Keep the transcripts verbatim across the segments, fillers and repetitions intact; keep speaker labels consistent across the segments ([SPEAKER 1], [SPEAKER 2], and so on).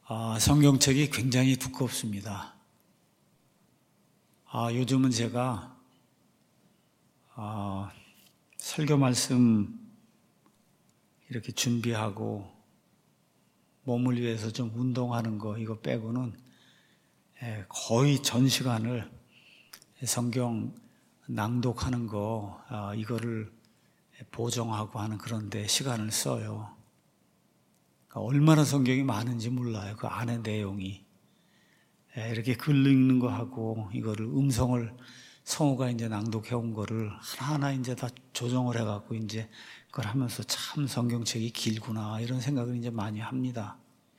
[SPEAKER 1] 아, 성경책이 굉장히 두껍습니다. 아, 요즘은 제가 아, 설교 말씀 이렇게 준비하고 몸을 위해서 좀 운동하는 거 이거 빼고는 거의 전 시간을 성경 낭독하는 거 아, 이거를 보정하고 하는 그런 데 시간을 써요. 얼마나 성경이 많은지 몰라요. 그 안에 내용이. 이렇게 글 읽는 거 하고 이거를 음성을 성우가 이제 낭독해 온 거를 하나하나 이제 다 조정을 해갖고 이제 그걸 하면서 참 성경책이 길구나 이런 생각을 이제 많이 합니다.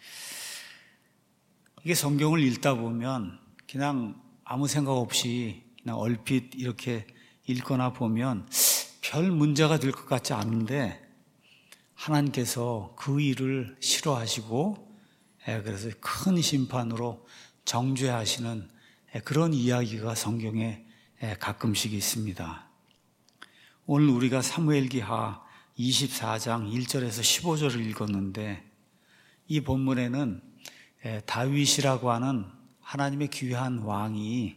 [SPEAKER 1] 이게 성경을 읽다 보면 그냥 아무 생각 없이 그냥 얼핏 이렇게 읽거나 보면 별 문제가 될 것 같지 않은데 하나님께서 그 일을 싫어하시고 그래서 큰 심판으로 정죄하시는 그런 이야기가 성경에 가끔씩 있습니다. 오늘 우리가 사무엘기하 이십사 장 일 절에서 십오 절을 읽었는데 이 본문에는 다윗이라고 하는 하나님의 귀한 왕이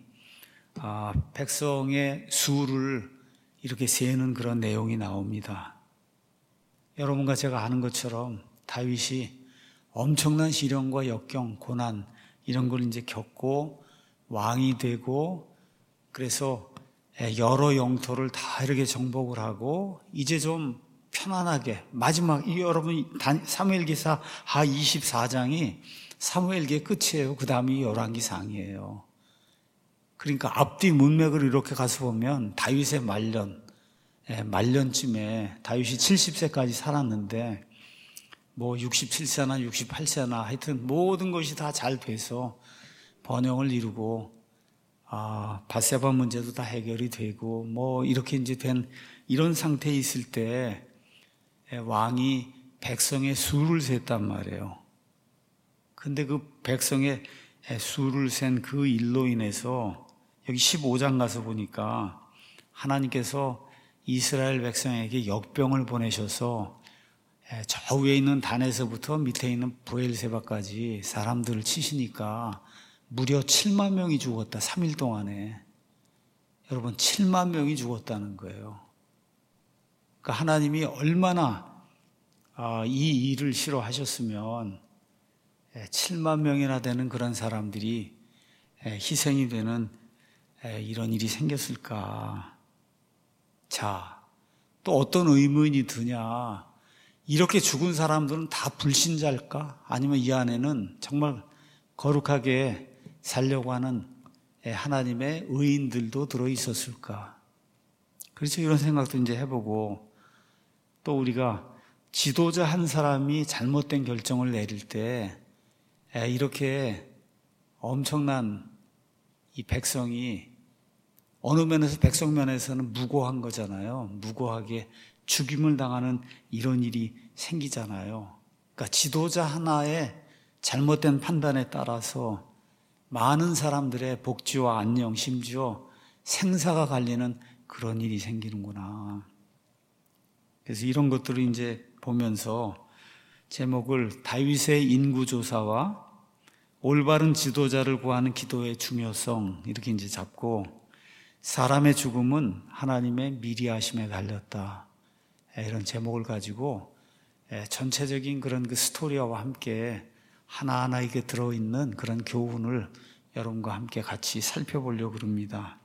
[SPEAKER 1] 백성의 수를 이렇게 세는 그런 내용이 나옵니다. 여러분과 제가 아는 것처럼 다윗이 엄청난 시련과 역경, 고난 이런 걸 이제 겪고 왕이 되고 그래서 여러 영토를 다 이렇게 정복을 하고 이제 좀 편안하게 마지막 이 여러분 사무엘기사 하 이십사 장이 사무엘기의 끝이에요. 그 다음이 열왕기상이에요. 그러니까 앞뒤 문맥을 이렇게 가서 보면 다윗의 말년 말년쯤에 다윗이 칠십 세까지 살았는데 뭐 육십칠 세나 육십팔 세나 하여튼 모든 것이 다 잘 돼서 번영을 이루고 아, 밧세바 문제도 다 해결이 되고 뭐 이렇게 이제 된 이런 상태에 있을 때 왕이 백성의 수를 셌단 말이에요. 근데 그 백성의 수를 센 그 일로 인해서 여기 십오 장 가서 보니까 하나님께서 이스라엘 백성에게 역병을 보내셔서 저 위에 있는 단에서부터 밑에 있는 브엘세바까지 사람들을 치시니까 무려 칠만 명이 죽었다. 삼 일 동안에. 여러분 칠만 명이 죽었다는 거예요. 그러니까 하나님이 얼마나 이 일을 싫어하셨으면 칠만 명이나 되는 그런 사람들이 희생이 되는 이런 일이 생겼을까. 자, 또 어떤 의문이 드냐. 이렇게 죽은 사람들은 다 불신자일까? 아니면 이 안에는 정말 거룩하게 살려고 하는 하나님의 의인들도 들어있었을까? 그래서 이런 생각도 이제 해보고 또 우리가 지도자 한 사람이 잘못된 결정을 내릴 때 이렇게 엄청난 이 백성이 어느 면에서 백성 면에서는 무고한 거잖아요. 무고하게 죽임을 당하는 이런 일이 생기잖아요. 그러니까 지도자 하나의 잘못된 판단에 따라서 많은 사람들의 복지와 안녕, 심지어 생사가 갈리는 그런 일이 생기는구나. 그래서 이런 것들을 이제 보면서 제목을 다윗의 인구조사와 올바른 지도자를 구하는 기도의 중요성 이렇게 이제 잡고 사람의 죽음은 하나님의 미리하심에 달렸다. 이런 제목을 가지고 전체적인 그런 그 스토리와 함께 하나하나 이게 들어있는 그런 교훈을 여러분과 함께 같이 살펴보려고 합니다.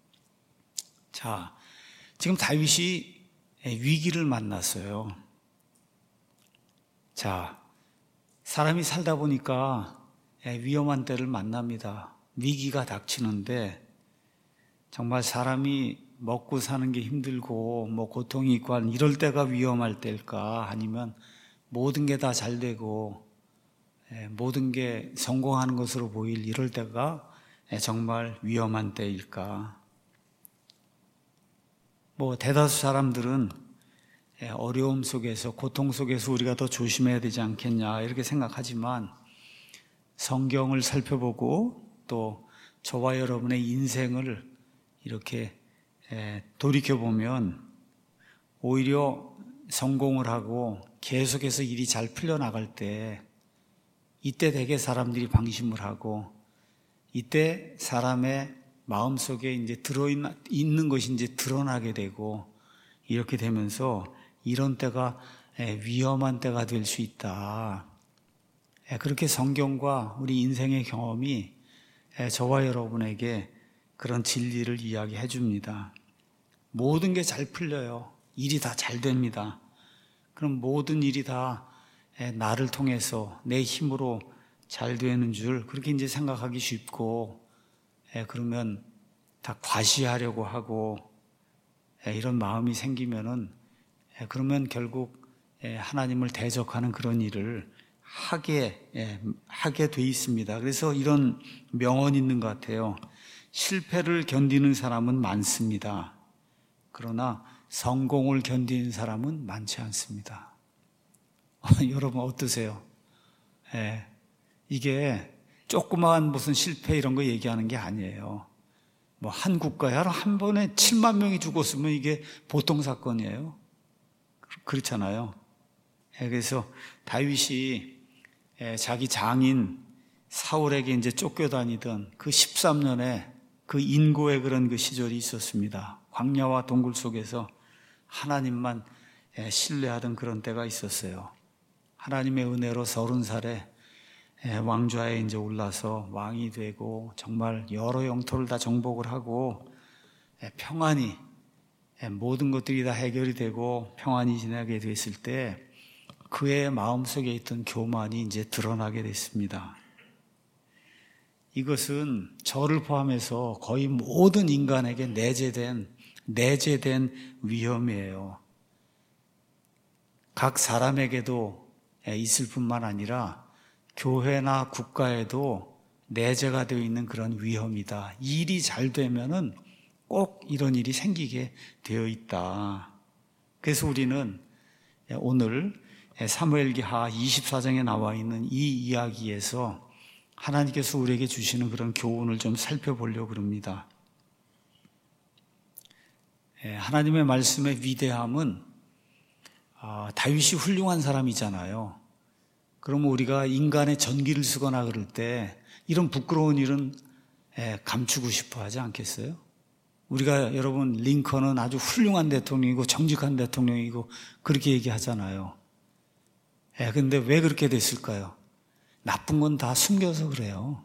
[SPEAKER 1] 자, 지금 다윗이 위기를 만났어요. 자, 사람이 살다 보니까 위험한 때를 만납니다. 위기가 닥치는데 정말 사람이 먹고 사는 게 힘들고 뭐 고통이 있고 이럴 때가 위험할 때일까? 아니면 모든 게 다 잘 되고 모든 게 성공하는 것으로 보일 이럴 때가 정말 위험한 때일까? 뭐 대다수 사람들은 어려움 속에서 고통 속에서 우리가 더 조심해야 되지 않겠냐 이렇게 생각하지만 성경을 살펴보고 또 저와 여러분의 인생을 이렇게 돌이켜보면 오히려 성공을 하고 계속해서 일이 잘 풀려나갈 때 이때 되게 사람들이 방심을 하고, 이때 사람의 마음속에 이제 들어있는 것이 이제 드러나게 되고, 이렇게 되면서 이런 때가 위험한 때가 될 수 있다. 그렇게 성경과 우리 인생의 경험이 저와 여러분에게 그런 진리를 이야기해 줍니다. 모든 게 잘 풀려요. 일이 다 잘 됩니다. 그럼 모든 일이 다 나를 통해서 내 힘으로 잘 되는 줄 그렇게 이제 생각하기 쉽고, 그러면 다 과시하려고 하고 이런 마음이 생기면은 그러면 결국 하나님을 대적하는 그런 일을 하게 하게 돼 있습니다. 그래서 이런 명언이 있는 것 같아요. 실패를 견디는 사람은 많습니다. 그러나 성공을 견디는 사람은 많지 않습니다. 여러분 어떠세요? 예, 이게 조그마한 무슨 실패 이런 거 얘기하는 게 아니에요. 뭐 한 국가에 한 번에 칠만 명이 죽었으면 이게 보통 사건이에요. 그렇잖아요. 예, 그래서 다윗이 예, 자기 장인 사울에게 이제 쫓겨다니던 그 십삼 년에 그 인고의 그런 그 시절이 있었습니다. 광야와 동굴 속에서 하나님만 예, 신뢰하던 그런 때가 있었어요. 하나님의 은혜로 서른 살에 왕좌에 이제 올라서 왕이 되고 정말 여러 영토를 다 정복을 하고 평안히 모든 것들이 다 해결이 되고 평안히 지나게 됐을 때 그의 마음속에 있던 교만이 이제 드러나게 됐습니다. 이것은 저를 포함해서 거의 모든 인간에게 내재된 내재된 위험이에요. 각 사람에게도 있을 뿐만 아니라 교회나 국가에도 내재가 되어 있는 그런 위험이다. 일이 잘 되면은 꼭 이런 일이 생기게 되어 있다. 그래서 우리는 오늘 사무엘기하 이십사 장에 나와 있는 이 이야기에서 하나님께서 우리에게 주시는 그런 교훈을 좀 살펴보려고 합니다. 하나님의 말씀의 위대함은 다윗이 훌륭한 사람이잖아요. 그러면 우리가 인간의 전기를 쓰거나 그럴 때 이런 부끄러운 일은 감추고 싶어 하지 않겠어요? 우리가 여러분 링컨은 아주 훌륭한 대통령이고 정직한 대통령이고 그렇게 얘기하잖아요. 그런데 왜 그렇게 됐을까요? 나쁜 건 다 숨겨서 그래요.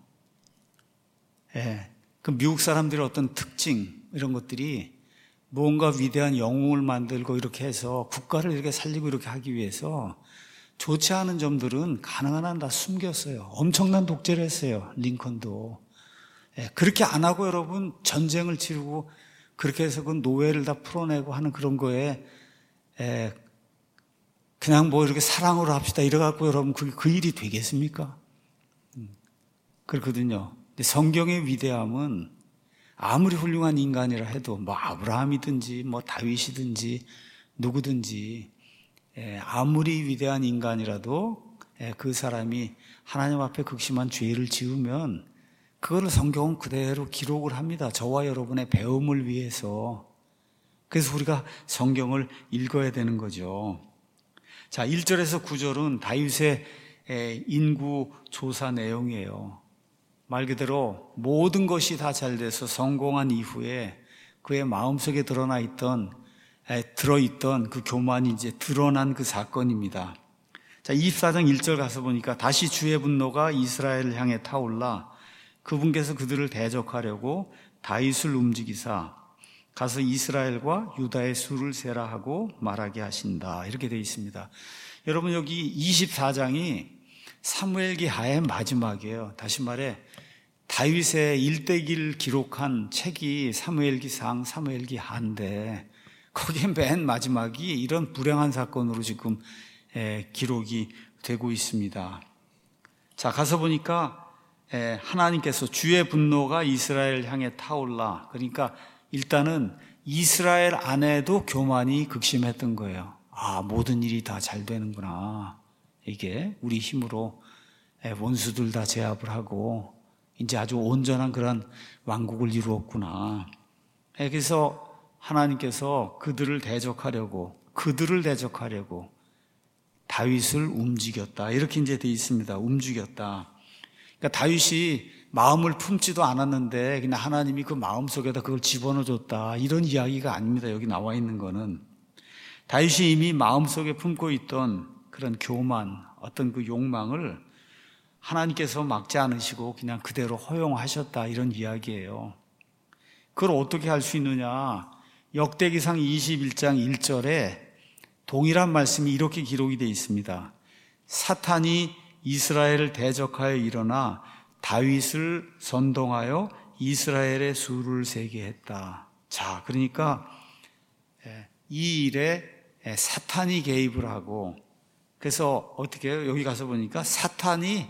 [SPEAKER 1] 그 미국 사람들의 어떤 특징 이런 것들이 무언가 위대한 영웅을 만들고 이렇게 해서 국가를 이렇게 살리고 이렇게 하기 위해서 좋지 않은 점들은 가능한 한 다 숨겼어요. 엄청난 독재를 했어요. 링컨도. 그렇게 안 하고 여러분 전쟁을 치르고 그렇게 해서 그 노예를 다 풀어내고 하는 그런 거에 그냥 뭐 이렇게 사랑으로 합시다 이래갖고 여러분 그게 그 일이 되겠습니까? 그렇거든요. 근데 성경의 위대함은 아무리 훌륭한 인간이라 해도 뭐 아브라함이든지 뭐 다윗이든지 누구든지 아무리 위대한 인간이라도 그 사람이 하나님 앞에 극심한 죄를 지으면 그거를 성경은 그대로 기록을 합니다. 저와 여러분의 배움을 위해서. 그래서 우리가 성경을 읽어야 되는 거죠. 자, 일 절에서 구 절은 다윗의 인구 조사 내용이에요. 말 그대로 모든 것이 다 잘 돼서 성공한 이후에 그의 마음속에 드러나 있던 들어있던 그 교만이 이제 드러난 그 사건입니다. 자, 이십사 장 일 절 가서 보니까 다시 주의 분노가 이스라엘을 향해 타올라 그분께서 그들을 대적하려고 다윗을 움직이사 가서 이스라엘과 유다의 수를 세라 하고 말하게 하신다. 이렇게 되어 있습니다. 여러분 여기 이십사 장이 사무엘기하의 마지막이에요. 다시 말해 다윗의 일대기를 기록한 책이 사무엘기상, 사무엘기하인데 거기에 맨 마지막이 이런 불행한 사건으로 지금 기록이 되고 있습니다. 자, 가서 보니까 하나님께서 주의 분노가 이스라엘 향해 타올라. 그러니까 일단은 이스라엘 안에도 교만이 극심했던 거예요. 아, 모든 일이 다 잘 되는구나. 이게 우리 힘으로 원수들 다 제압을 하고 이제 아주 온전한 그런 왕국을 이루었구나. 그래서 하나님께서 그들을 대적하려고, 그들을 대적하려고 다윗을 움직였다. 이렇게 이제 되어 있습니다. 움직였다. 그러니까 다윗이 마음을 품지도 않았는데 그냥 하나님이 그 마음 속에다 그걸 집어넣어 줬다. 이런 이야기가 아닙니다. 여기 나와 있는 거는. 다윗이 이미 마음 속에 품고 있던 그런 교만, 어떤 그 욕망을 하나님께서 막지 않으시고 그냥 그대로 허용하셨다. 이런 이야기예요. 그걸 어떻게 할 수 있느냐? 역대기상 이십일 장 일 절에 동일한 말씀이 이렇게 기록이 되어 있습니다. 사탄이 이스라엘을 대적하여 일어나 다윗을 선동하여 이스라엘의 수를 세게 했다. 자, 그러니까 이 일에 사탄이 개입을 하고, 그래서 어떻게 해요? 여기 가서 보니까 사탄이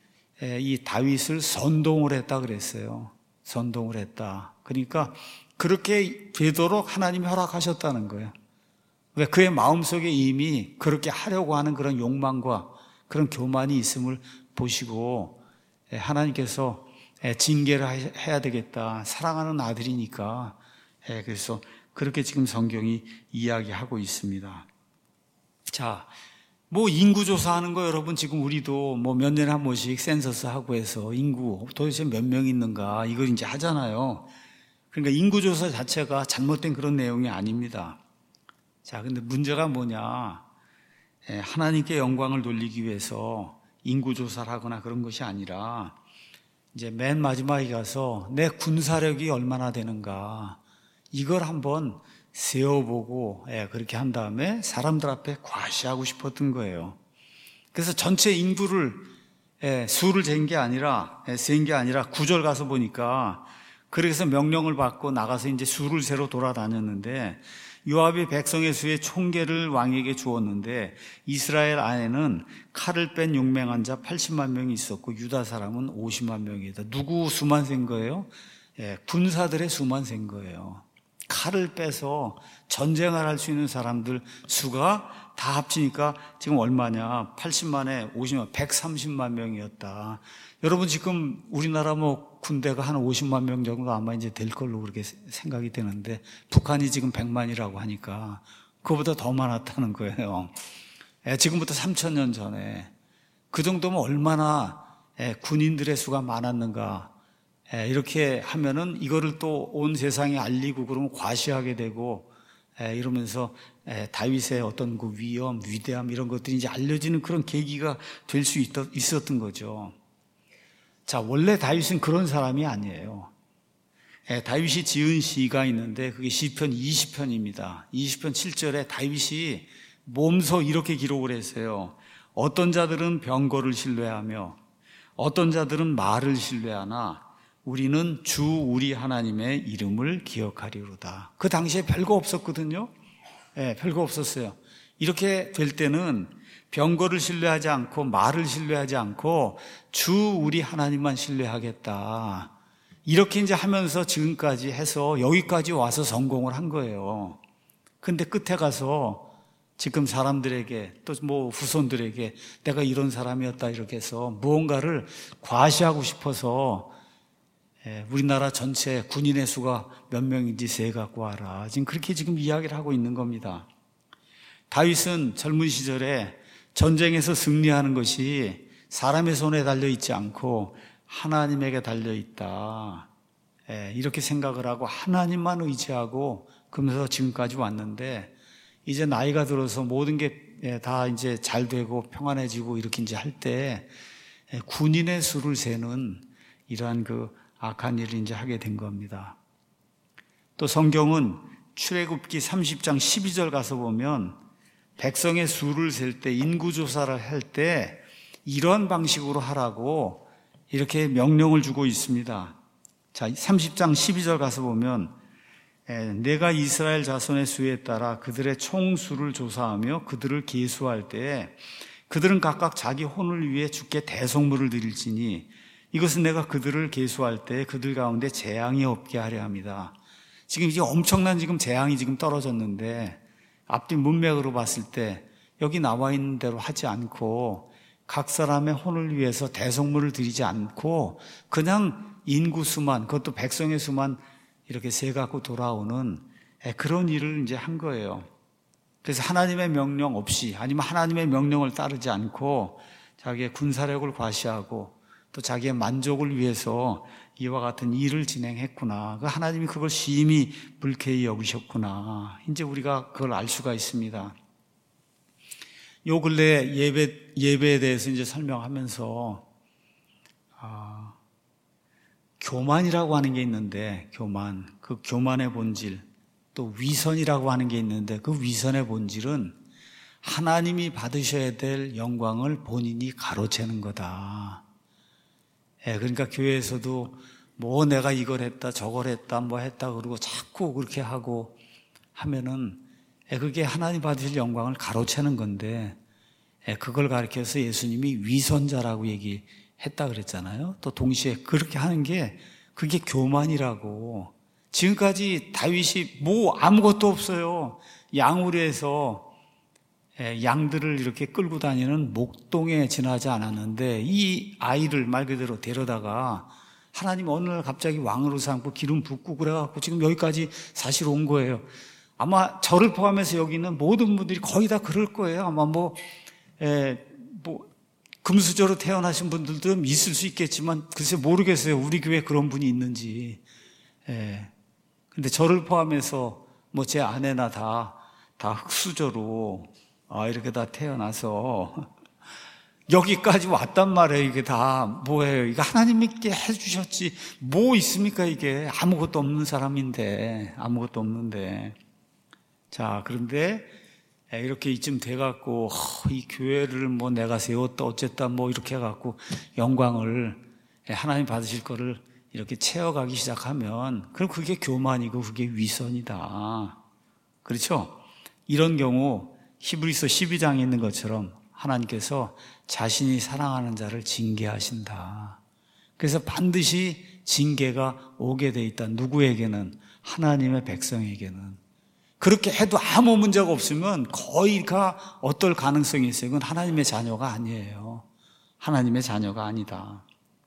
[SPEAKER 1] 이 다윗을 선동을 했다 그랬어요. 선동을 했다. 그러니까 그렇게 되도록 하나님이 허락하셨다는 거예요. 그의 마음속에 이미 그렇게 하려고 하는 그런 욕망과 그런 교만이 있음을 보시고 하나님께서 징계를 해야 되겠다. 사랑하는 아들이니까. 그래서 그렇게 지금 성경이 이야기하고 있습니다. 자, 뭐 인구조사하는 거 여러분 지금 우리도 뭐 몇 년에 한 번씩 센서스 하고 해서 인구 도대체 몇 명 있는가 이걸 이제 하잖아요. 그러니까 인구조사 자체가 잘못된 그런 내용이 아닙니다. 자, 근데 문제가 뭐냐? 하나님께 영광을 돌리기 위해서 인구조사를 하거나 그런 것이 아니라 이제 맨 마지막에 가서 내 군사력이 얼마나 되는가 이걸 한번 세어보고 그렇게 한 다음에 사람들 앞에 과시하고 싶었던 거예요. 그래서 전체 인구를 수를 잰 게 아니라 센 게 아니라 구 절 가서 보니까 그래서 명령을 받고 나가서 이제 수를 세러 돌아다녔는데 요압이 백성의 수의 총계를 왕에게 주었는데 이스라엘 안에는 칼을 뺀 용맹한 자 팔십만 명이 있었고 유다 사람은 오십만 명이다. 누구 수만 센 거예요? 예, 군사들의 수만 센 거예요. 칼을 빼서 전쟁을 할 수 있는 사람들 수가 다 합치니까 지금 얼마냐? 팔십만에 오십만, 백삼십만 명이었다. 여러분 지금 우리나라 뭐 군대가 한 오십만 명 정도 아마 이제 될 걸로 그렇게 생각이 되는데 북한이 지금 백만이라고 하니까 그거보다 더 많았다는 거예요. 예, 지금부터 삼천 년 전에 그 정도면 얼마나 예, 군인들의 수가 많았는가. 예, 이렇게 하면은 이거를 또 온 세상에 알리고 그러면 과시하게 되고 예, 이러면서 예, 다윗의 어떤 그 위엄, 위대함 이런 것들이 이제 알려지는 그런 계기가 될 수 있었던 거죠. 자, 원래 다윗은 그런 사람이 아니에요. 예, 다윗이 지은 시가 있는데 그게 시편 이십 편입니다. 이십 편 칠 절에 다윗이 몸소 이렇게 기록을 했어요. 어떤 자들은 병거를 신뢰하며 어떤 자들은 말을 신뢰하나 우리는 주 우리 하나님의 이름을 기억하리로다. 그 당시에 별거 없었거든요. 예, 별거 없었어요. 이렇게 될 때는 병거를 신뢰하지 않고 말을 신뢰하지 않고 주 우리 하나님만 신뢰하겠다. 이렇게 이제 하면서 지금까지 해서 여기까지 와서 성공을 한 거예요. 근데 끝에 가서 지금 사람들에게 또 뭐 후손들에게 내가 이런 사람이었다 이렇게 해서 무언가를 과시하고 싶어서 우리나라 전체 군인의 수가 몇 명인지 세 갖고 와라. 지금 그렇게 지금 이야기를 하고 있는 겁니다. 다윗은 젊은 시절에 전쟁에서 승리하는 것이 사람의 손에 달려 있지 않고 하나님에게 달려 있다. 이렇게 생각을 하고 하나님만 의지하고 그러면서 지금까지 왔는데 이제 나이가 들어서 모든 게 다 이제 잘 되고 평안해지고 이렇게 이제 할 때 군인의 수를 세는 이러한 그 악한 일을 이제 하게 된 겁니다. 또 성경은 출애굽기 삼십 장 십이 절 가서 보면 백성의 수를 셀 때 인구조사를 할 때 이런 방식으로 하라고 이렇게 명령을 주고 있습니다. 자, 삼십 장 십이 절 가서 보면 내가 이스라엘 자손의 수에 따라 그들의 총수를 조사하며 그들을 계수할 때 그들은 각각 자기 혼을 위해 주께 대속물을 드릴지니 이것은 내가 그들을 계수할 때 그들 가운데 재앙이 없게 하려 합니다. 지금 이게 엄청난 지금 재앙이 지금 떨어졌는데 앞뒤 문맥으로 봤을 때 여기 나와 있는 대로 하지 않고 각 사람의 혼을 위해서 대속물을 드리지 않고 그냥 인구 수만, 그것도 백성의 수만 이렇게 세 갖고 돌아오는 그런 일을 이제 한 거예요. 그래서 하나님의 명령 없이, 아니면 하나님의 명령을 따르지 않고 자기의 군사력을 과시하고 또 자기의 만족을 위해서 이와 같은 일을 진행했구나. 하나님이 그걸 심히 불쾌히 여기셨구나. 이제 우리가 그걸 알 수가 있습니다. 요 근래 예배, 예배에 대해서 이제 설명하면서, 아, 교만이라고 하는 게 있는데, 교만. 그 교만의 본질. 또 위선이라고 하는 게 있는데, 그 위선의 본질은 하나님이 받으셔야 될 영광을 본인이 가로채는 거다. 예, 그러니까 교회에서도 뭐 내가 이걸 했다, 저걸 했다, 뭐 했다, 그러고 자꾸 그렇게 하고 하면은, 예, 그게 하나님 받으실 영광을 가로채는 건데, 예, 그걸 가리켜서 예수님이 위선자라고 얘기했다 그랬잖아요. 또 동시에 그렇게 하는 게 그게 교만이라고. 지금까지 다윗이 뭐 아무것도 없어요. 양우리에서 양들을 이렇게 끌고 다니는 목동에 지나지 않았는데 이 아이를 말 그대로 데려다가 하나님 어느 날 갑자기 왕으로 삼고 기름 붓고 그래갖고 지금 여기까지 사실 온 거예요. 아마 저를 포함해서 여기 있는 모든 분들이 거의 다 그럴 거예요. 아마 뭐, 에, 뭐 금수저로 태어나신 분들도 있을 수 있겠지만 글쎄 모르겠어요. 우리 교회에 그런 분이 있는지. 에. 근데 저를 포함해서 뭐 제 아내나 다, 다 흙수저로 아, 이렇게 다 태어나서 여기까지 왔단 말이에요. 이게 다 뭐예요? 이거 하나님께 해주셨지. 뭐 있습니까? 이게 아무것도 없는 사람인데, 아무것도 없는데. 자, 그런데 이렇게 이쯤 돼갖고 이 교회를 뭐 내가 세웠다 어쨌다 뭐 이렇게 해갖고 영광을 하나님 받으실 거를 이렇게 채워가기 시작하면 그럼 그게 교만이고 그게 위선이다. 그렇죠? 이런 경우 히브리서 십이 장에 있는 것처럼 하나님께서 자신이 사랑하는 자를 징계하신다. 그래서 반드시 징계가 오게 돼 있다. 누구에게는? 하나님의 백성에게는. 그렇게 해도 아무 문제가 없으면 거의가 어떨 가능성이 있어요. 이건 하나님의 자녀가 아니에요. 하나님의 자녀가 아니다.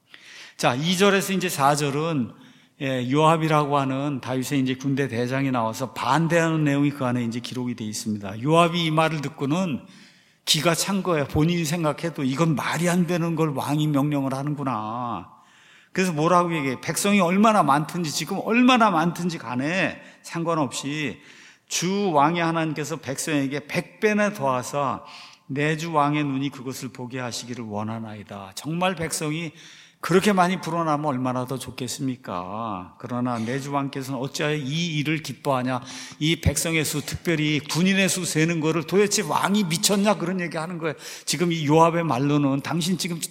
[SPEAKER 1] 자, 이 절에서 이제 사 절은 예, 요압이라고 하는 다윗의 이제 군대 대장이 나와서 반대하는 내용이 그 안에 이제 기록이 되어 있습니다. 요압이 이 말을 듣고는 기가 찬 거예요. 본인이 생각해도 이건 말이 안 되는 걸 왕이 명령을 하는구나. 그래서 뭐라고 얘기해? 백성이 얼마나 많든지 지금 얼마나 많든지 간에 상관없이 주 왕의 하나님께서 백성에게 백배나 더하사 내 주 왕의 눈이 그것을 보게 하시기를 원하나이다. 정말 백성이 그렇게 많이 불어나면 얼마나 더 좋겠습니까? 그러나 내 주 왕께서는 어찌하여 이 일을 기뻐하냐? 이 백성의 수, 특별히 군인의 수 세는 거를 도대체 왕이 미쳤냐? 그런 얘기 하는 거예요. 지금 이 요압의 말로는 당신 지금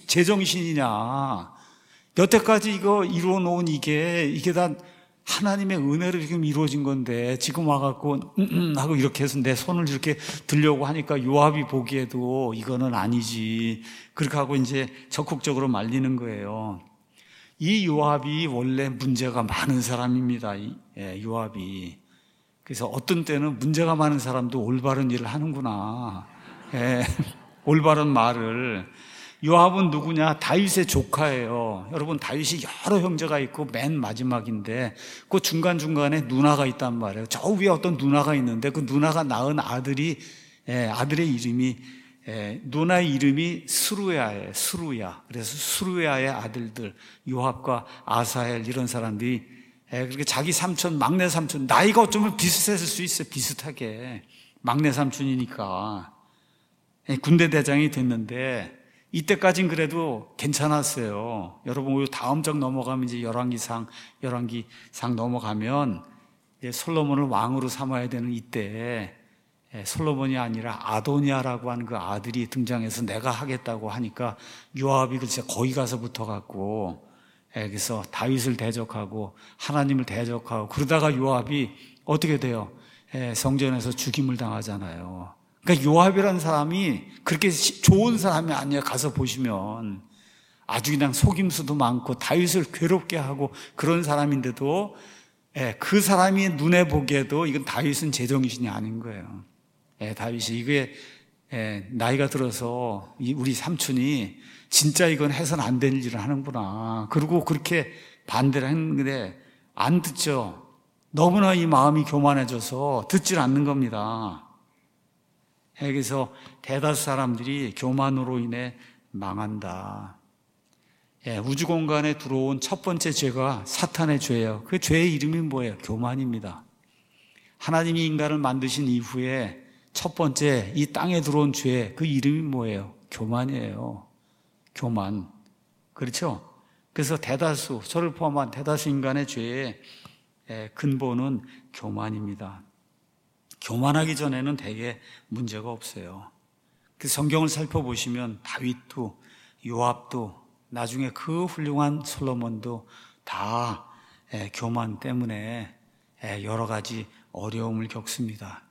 [SPEAKER 1] 제정신이냐? 여태까지 이거 이루어 놓은 이게, 이게 다 하나님의 은혜로 지금 이루어진 건데 지금 와갖고 음, 음 하고 이렇게 해서 내 손을 이렇게 들려고 하니까 요압이 보기에도 이거는 아니지. 그렇게 하고 이제 적극적으로 말리는 거예요. 이 요압이 원래 문제가 많은 사람입니다. 예, 요압이. 그래서 어떤 때는 문제가 많은 사람도 올바른 일을 하는구나. 예, 올바른 말을. 요압은 누구냐? 다윗의 조카예요. 여러분, 다윗이 여러 형제가 있고 맨 마지막인데 그 중간중간에 누나가 있단 말이에요. 저 위에 어떤 누나가 있는데 그 누나가 낳은 아들이 예, 아들의 이름이 예, 누나의 이름이 스루야예요. 스루야. 그래서 스루야의 아들들 요압과 아사헬 이런 사람들이 예, 그렇게 자기 삼촌, 막내 삼촌 나이가 어쩌면 비슷했을 수 있어요. 비슷하게 막내 삼촌이니까 예, 군대 대장이 됐는데 이때까진 그래도 괜찮았어요. 여러분, 다음 장 넘어가면 이제 열왕기상, 열왕기상 넘어가면 이제 솔로몬을 왕으로 삼아야 되는 이때 솔로몬이 아니라 아도니아라고 하는 그 아들이 등장해서 내가 하겠다고 하니까 요압이 글쎄 거기 가서 붙어갖고 그래서 다윗을 대적하고 하나님을 대적하고 그러다가 요압이 어떻게 돼요? 성전에서 죽임을 당하잖아요. 그러니까 요압이라는 사람이 그렇게 좋은 사람이 아니에요. 가서 보시면 아주 그냥 속임수도 많고 다윗을 괴롭게 하고 그런 사람인데도 예, 그 사람이 눈에 보기에도 이건 다윗은 제정신이 아닌 거예요. 예, 다윗이 이게 예, 나이가 들어서 우리 삼촌이 진짜 이건 해서는 안 될 일을 하는구나. 그리고 그렇게 반대를 했는데 안 듣죠. 너무나 이 마음이 교만해져서 듣질 않는 겁니다. 여기서 대다수 사람들이 교만으로 인해 망한다. 예, 우주 공간에 들어온 첫 번째 죄가 사탄의 죄예요. 그 죄의 이름이 뭐예요? 교만입니다. 하나님이 인간을 만드신 이후에 첫 번째 이 땅에 들어온 죄, 그 이름이 뭐예요? 교만이에요. 교만. 그렇죠? 그래서 대다수, 저를 포함한 대다수 인간의 죄의 근본은 교만입니다. 교만하기 전에는 대개 문제가 없어요. 그 성경을 살펴보시면 다윗도, 요압도, 나중에 그 훌륭한 솔로몬도 다 교만 때문에 여러 가지 어려움을 겪습니다.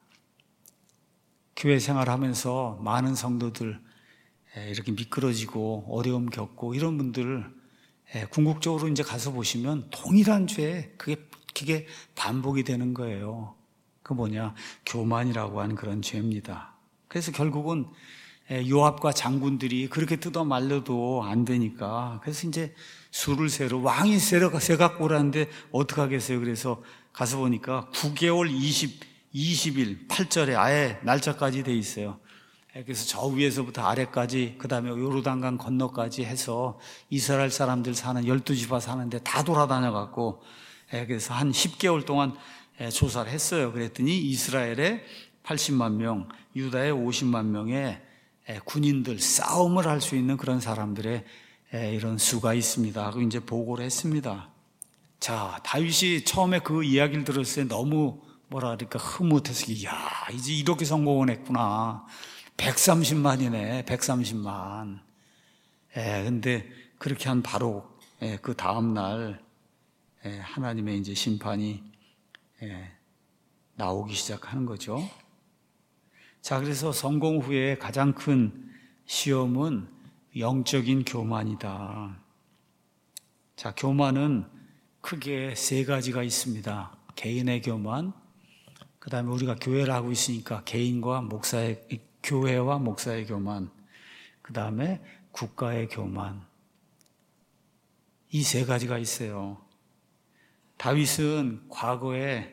[SPEAKER 1] 교회 생활하면서 많은 성도들 이렇게 미끄러지고 어려움 겪고 이런 분들을 궁극적으로 이제 가서 보시면 동일한 죄, 그게, 그게 반복이 되는 거예요. 그 뭐냐? 교만이라고 하는 그런 죄입니다. 그래서 결국은 요압과 장군들이 그렇게 뜯어 말려도 안 되니까 그래서 이제 수를 세러 왕이 세러 세 갖고 오라는데 어떻게 하겠어요? 그래서 가서 보니까 구 개월 이십, 이십 일 팔 절에 아예 날짜까지 돼 있어요. 그래서 저 위에서부터 아래까지 그 다음에 요르단강 건너까지 해서 이스라엘 사람들 사는 열두 지파 사는데 다 돌아다녀 갖고 그래서 한 십 개월 동안 조사를 했어요. 그랬더니 이스라엘에 팔십만 명, 유다에 오십만 명의 군인들, 싸움을 할 수 있는 그런 사람들의 이런 수가 있습니다 하고 이제 보고를 했습니다. 자, 다윗이 처음에 그 이야기를 들었을 때 너무 뭐라 그럴까 흐뭇해서 야, 이제 이렇게 성공을 했구나. 백삼십만이네, 백삼십만. 예, 근데 그렇게 한 바로 예, 그 다음 날 예, 하나님의 이제 심판이 예, 나오기 시작하는 거죠. 자, 그래서 성공 후에 가장 큰 시험은 영적인 교만이다. 자, 교만은 크게 세 가지가 있습니다. 개인의 교만, 그 다음에 우리가 교회를 하고 있으니까 개인과 목사의, 교회와 목사의 교만, 그 다음에 국가의 교만. 이 세 가지가 있어요. 다윗은 과거에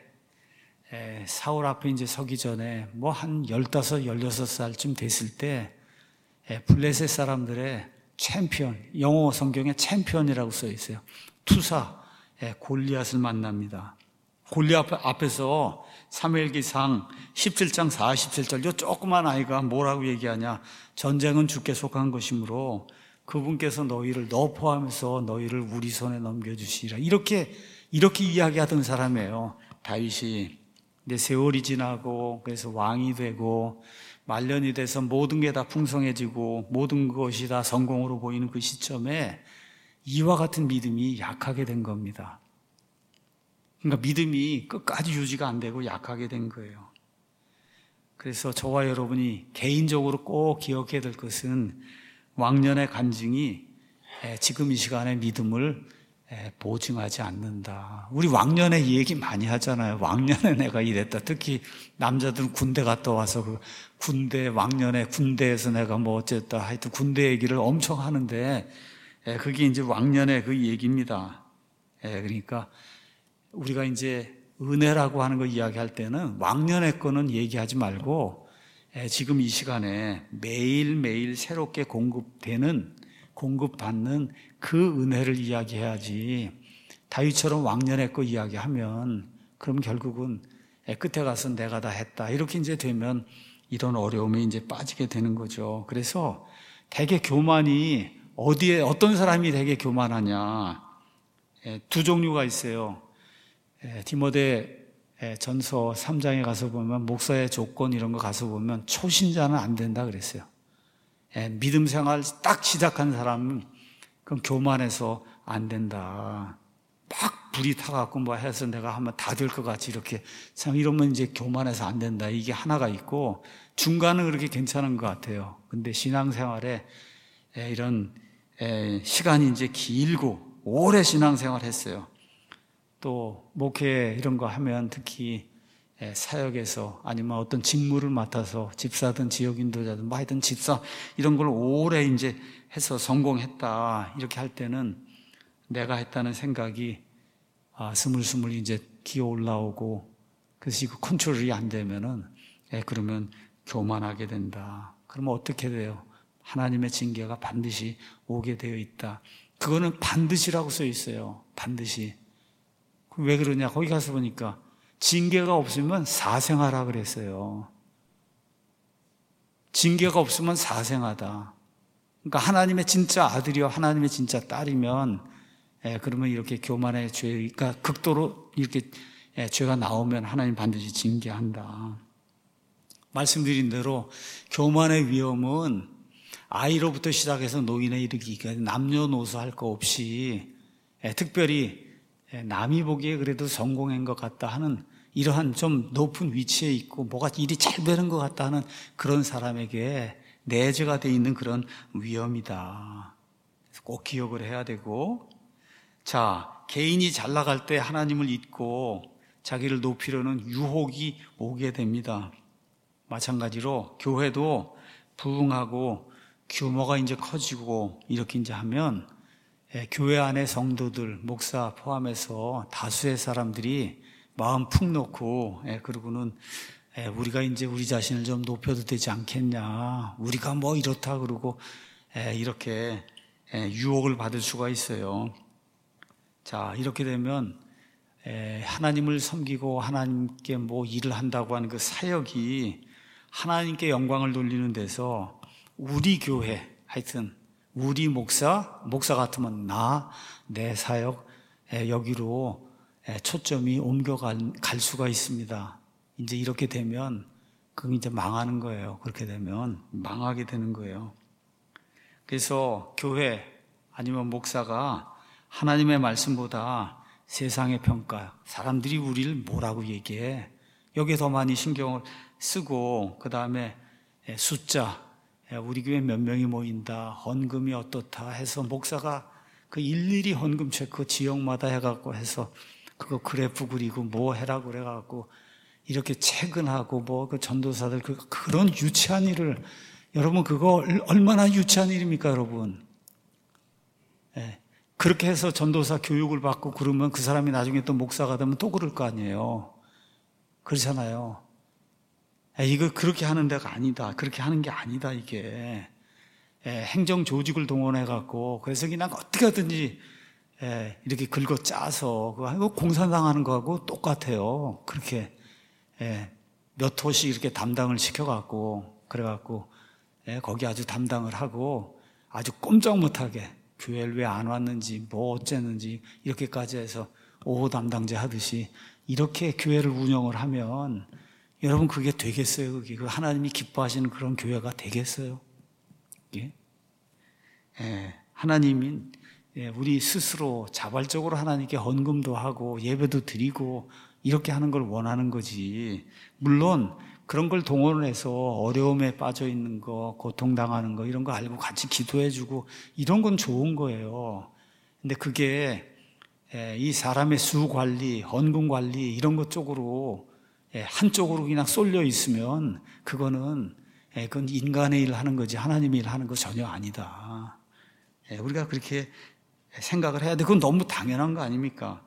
[SPEAKER 1] 사울 앞에 이제 서기 전에 뭐 한 열다섯, 열여섯 살쯤 됐을 때 블레셋 사람들의 챔피언, 영어 성경에 챔피언이라고 써 있어요. 투사, 골리앗을 만납니다. 골리앗 앞에서 사무엘기상 십칠 장 사십칠 절, 요 조그만 아이가 뭐라고 얘기하냐? 전쟁은 주께 속한 것이므로 그분께서 너희를 너 포함해서 너희를 우리 손에 넘겨주시리라. 이렇게 이렇게 이야기하던 사람이에요. 다윗이. 근데 세월이 지나고 그래서 왕이 되고 말년이 돼서 모든 게 다 풍성해지고 모든 것이 다 성공으로 보이는 그 시점에 이와 같은 믿음이 약하게 된 겁니다. 그러니까 믿음이 끝까지 유지가 안 되고 약하게 된 거예요. 그래서 저와 여러분이 개인적으로 꼭 기억해야 될 것은 왕년의 간증이 지금 이 시간에 믿음을 보증하지 않는다. 우리 왕년에 얘기 많이 하잖아요. 왕년에 내가 이랬다. 특히 남자들은 군대 갔다 와서 그 군대, 왕년에 군대에서 내가 뭐 어쨌다. 하여튼 군대 얘기를 엄청 하는데 그게 이제 왕년의 그 얘기입니다. 그러니까 우리가 이제 은혜라고 하는 거 이야기할 때는 왕년의 거는 얘기하지 말고 지금 이 시간에 매일매일 새롭게 공급되는, 공급받는 그 은혜를 이야기해야지 다윗처럼 왕년의 거 이야기하면 그럼 결국은 끝에 가서 내가 다 했다. 이렇게 이제 되면 이런 어려움에 이제 빠지게 되는 거죠. 그래서 되게 교만이 어디에, 어떤 사람이 되게 교만하냐. 두 종류가 있어요. 디모데 전서 삼 장에 가서 보면 목사의 조건 이런 거 가서 보면 초신자는 안 된다 그랬어요. 믿음 생활 딱 시작한 사람은 그럼 교만해서 안 된다. 막 불이 타갖고 뭐 해서 내가 하면 다 될 것 같이 이렇게 이러면 이제 교만해서 안 된다. 이게 하나가 있고 중간은 그렇게 괜찮은 것 같아요. 근데 신앙생활에 이런 시간이 이제 길고 오래 신앙생활 했어요. 또 목회 이런 거 하면 특히 사역에서 아니면 어떤 직무를 맡아서 집사든 지역인도자든 뭐 하여튼 집사 이런 걸 오래 이제 해서 성공했다 이렇게 할 때는 내가 했다는 생각이 아, 스물스물 이제 기어 올라오고 그래서 이거 컨트롤이 안 되면은 예, 그러면 교만하게 된다. 그러면 어떻게 돼요? 하나님의 징계가 반드시 오게 되어 있다. 그거는 반드시라고 써 있어요. 반드시. 왜 그러냐? 거기 가서 보니까 징계가 없으면 사생하라 그랬어요. 징계가 없으면 사생하다. 그러니까 하나님의 진짜 아들이요, 하나님의 진짜 딸이면, 예, 그러면 이렇게 교만의 죄가 극도로 이렇게 예, 죄가 나오면 하나님 반드시 징계한다. 말씀드린 대로 교만의 위험은 아이로부터 시작해서 노인에 이르기까지 남녀노소 할 거 없이 예, 특별히 예, 남이 보기에 그래도 성공한 것 같다 하는 이러한 좀 높은 위치에 있고 뭐가 일이 잘 되는 것 같다 하는 그런 사람에게 내재가 되어 있는 그런 위험이다. 그래서 꼭 기억을 해야 되고, 자, 개인이 잘 나갈 때 하나님을 잊고 자기를 높이려는 유혹이 오게 됩니다. 마찬가지로 교회도 부흥하고 규모가 이제 커지고 이렇게 이제 하면 예, 교회 안에 성도들, 목사 포함해서 다수의 사람들이 마음 푹 놓고 예, 그러고는 예, 우리가 이제 우리 자신을 좀 높여도 되지 않겠냐, 우리가 뭐 이렇다 그러고 예, 이렇게 예, 유혹을 받을 수가 있어요. 자, 이렇게 되면 예, 하나님을 섬기고 하나님께 뭐 일을 한다고 하는 그 사역이 하나님께 영광을 돌리는 데서 우리 교회, 하여튼 우리 목사, 목사 같으면 나, 내 사역 예, 여기로 예, 초점이 옮겨갈 갈 수가 있습니다. 이제 이렇게 되면 그건 이제 망하는 거예요. 그렇게 되면 망하게 되는 거예요. 그래서 교회 아니면 목사가 하나님의 말씀보다 세상의 평가, 사람들이 우리를 뭐라고 얘기해, 여기에 더 많이 신경을 쓰고 그 다음에 숫자, 우리 교회 몇 명이 모인다, 헌금이 어떻다 해서 목사가 그 일일이 헌금 체크 지역마다 해갖고 해서 그거 그래프 그리고 뭐 해라고 그래갖고 이렇게 체근하고 뭐 그 전도사들 그 그런 유치한 일을, 여러분 그거 얼마나 유치한 일입니까, 여러분? 예. 그렇게 해서 전도사 교육을 받고 그러면 그 사람이 나중에 또 목사가 되면 또 그럴 거 아니에요. 그렇잖아요. 예, 이거 그렇게 하는 데가 아니다. 그렇게 하는 게 아니다, 이게. 예, 행정 조직을 동원해갖고 그래서 그냥 어떻게 하든지 예, 이렇게 긁어 짜서 그거 공산당하는 거하고 똑같아요. 그렇게 예, 몇 호씩 이렇게 담당을 시켜갖고 그래갖고 예, 거기 아주 담당을 하고 아주 꼼짝 못하게 교회를 왜 안 왔는지 뭐 어쨌는지 이렇게까지 해서 오호 담당제 하듯이 이렇게 교회를 운영을 하면 여러분 그게 되겠어요? 그게 그 하나님이 기뻐하시는 그런 교회가 되겠어요? 예? 예, 하나님인 예, 우리 스스로 자발적으로 하나님께 헌금도 하고 예배도 드리고 이렇게 하는 걸 원하는 거지. 물론 그런 걸 동원해서 어려움에 빠져 있는 거, 고통당하는 거 이런 거 알고 같이 기도해주고 이런 건 좋은 거예요. 근데 그게 이 사람의 수 관리, 헌금 관리 이런 것 쪽으로 한쪽으로 그냥 쏠려 있으면 그거는 그건 인간의 일을 하는 거지 하나님의 일을 하는 거 전혀 아니다. 우리가 그렇게 생각을 해야 돼. 그건 너무 당연한 거 아닙니까?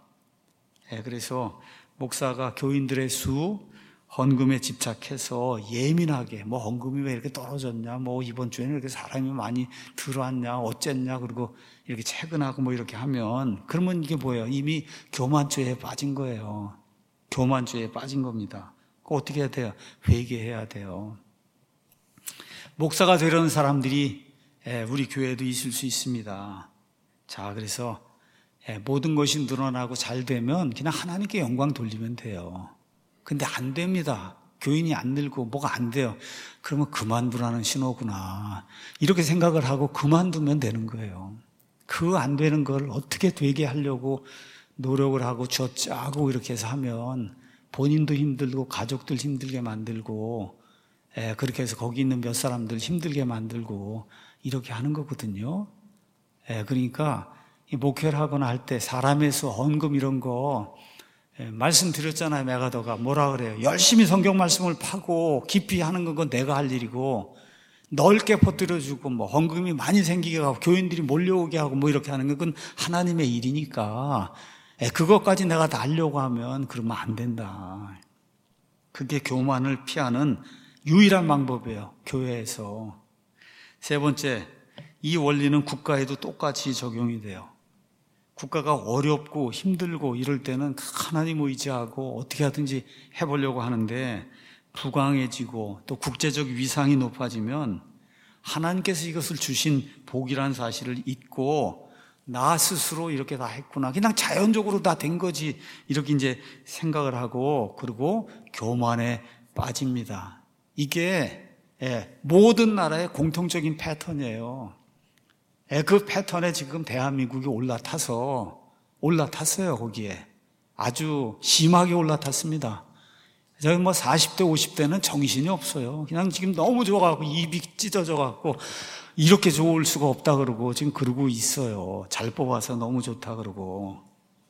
[SPEAKER 1] 그래서 목사가 교인들의 수, 헌금에 집착해서 예민하게 뭐 헌금이 왜 이렇게 떨어졌냐, 뭐 이번 주에는 이렇게 사람이 많이 들어왔냐, 어쨌냐, 그리고 이렇게 체근하고 뭐 이렇게 하면 그러면 이게 뭐예요? 이미 교만죄에 빠진 거예요. 교만죄에 빠진 겁니다. 그거 어떻게 해야 돼요? 회개해야 돼요. 목사가 되려는 사람들이 우리 교회에도 있을 수 있습니다. 자, 그래서 모든 것이 늘어나고 잘 되면 그냥 하나님께 영광 돌리면 돼요. 근데 안 됩니다. 교인이 안 늘고 뭐가 안 돼요. 그러면 그만두라는 신호구나. 이렇게 생각을 하고 그만두면 되는 거예요. 그 안 되는 걸 어떻게 되게 하려고 노력을 하고 쥐어짜고 이렇게 해서 하면 본인도 힘들고 가족들 힘들게 만들고 예, 그렇게 해서 거기 있는 몇 사람들 힘들게 만들고 이렇게 하는 거거든요. 예, 그러니까 이 목회를 하거나 할 때 사람의 수, 헌금 이런 거 예, 말씀드렸잖아요. 메가더가 뭐라 그래요? 열심히 성경 말씀을 파고 깊이 하는 건 그건 내가 할 일이고 넓게 퍼뜨려주고 뭐 헌금이 많이 생기게 하고 교인들이 몰려오게 하고 뭐 이렇게 하는 건 그건 하나님의 일이니까 예, 그것까지 내가 다 하려고 하면 그러면 안 된다. 그게 교만을 피하는 유일한 방법이에요, 교회에서. 세 번째, 이 원리는 국가에도 똑같이 적용이 돼요. 국가가 어렵고 힘들고 이럴 때는 하나님 의지하고 어떻게 하든지 해보려고 하는데, 부강해지고 또 국제적 위상이 높아지면 하나님께서 이것을 주신 복이라는 사실을 잊고 나 스스로 이렇게 다 했구나, 그냥 자연적으로 다 된 거지, 이렇게 이제 생각을 하고, 그리고 교만에 빠집니다. 이게 예, 모든 나라의 공통적인 패턴이에요. 예, 그 패턴에 지금 대한민국이 올라타서 올라탔어요. 거기에 아주 심하게 올라탔습니다. 저희 뭐 사십 대 오십 대는 정신이 없어요. 그냥 지금 너무 좋아가고 입이 찢어져 갖고 이렇게 좋을 수가 없다 그러고 지금 그러고 있어요. 잘 뽑아서 너무 좋다 그러고.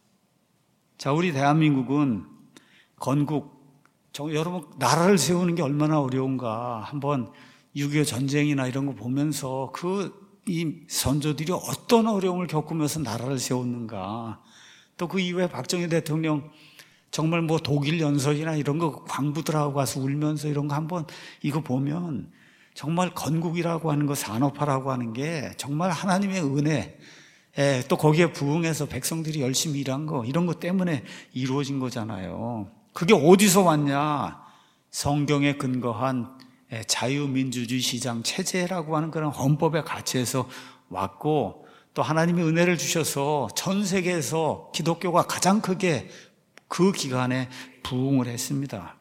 [SPEAKER 1] 자, 우리 대한민국은 건국, 저, 여러분 나라를 세우는 게 얼마나 어려운가 한번 육이오 전쟁이나 이런 거 보면서 그 이 선조들이 어떤 어려움을 겪으면서 나라를 세웠는가, 또 그 이후에 박정희 대통령 정말 뭐 독일 연설이나 이런 거 광부들하고 가서 울면서 이런 거 한번 이거 보면 정말 건국이라고 하는 거, 산업화라고 하는 게 정말 하나님의 은혜, 예, 또 거기에 부응해서 백성들이 열심히 일한 거, 이런 것 때문에 이루어진 거잖아요. 그게 어디서 왔냐? 성경에 근거한 자유민주주의 시장 체제라고 하는 그런 헌법의 가치에서 왔고, 또 하나님의 은혜를 주셔서 전 세계에서 기독교가 가장 크게 그 기간에 부흥을 했습니다.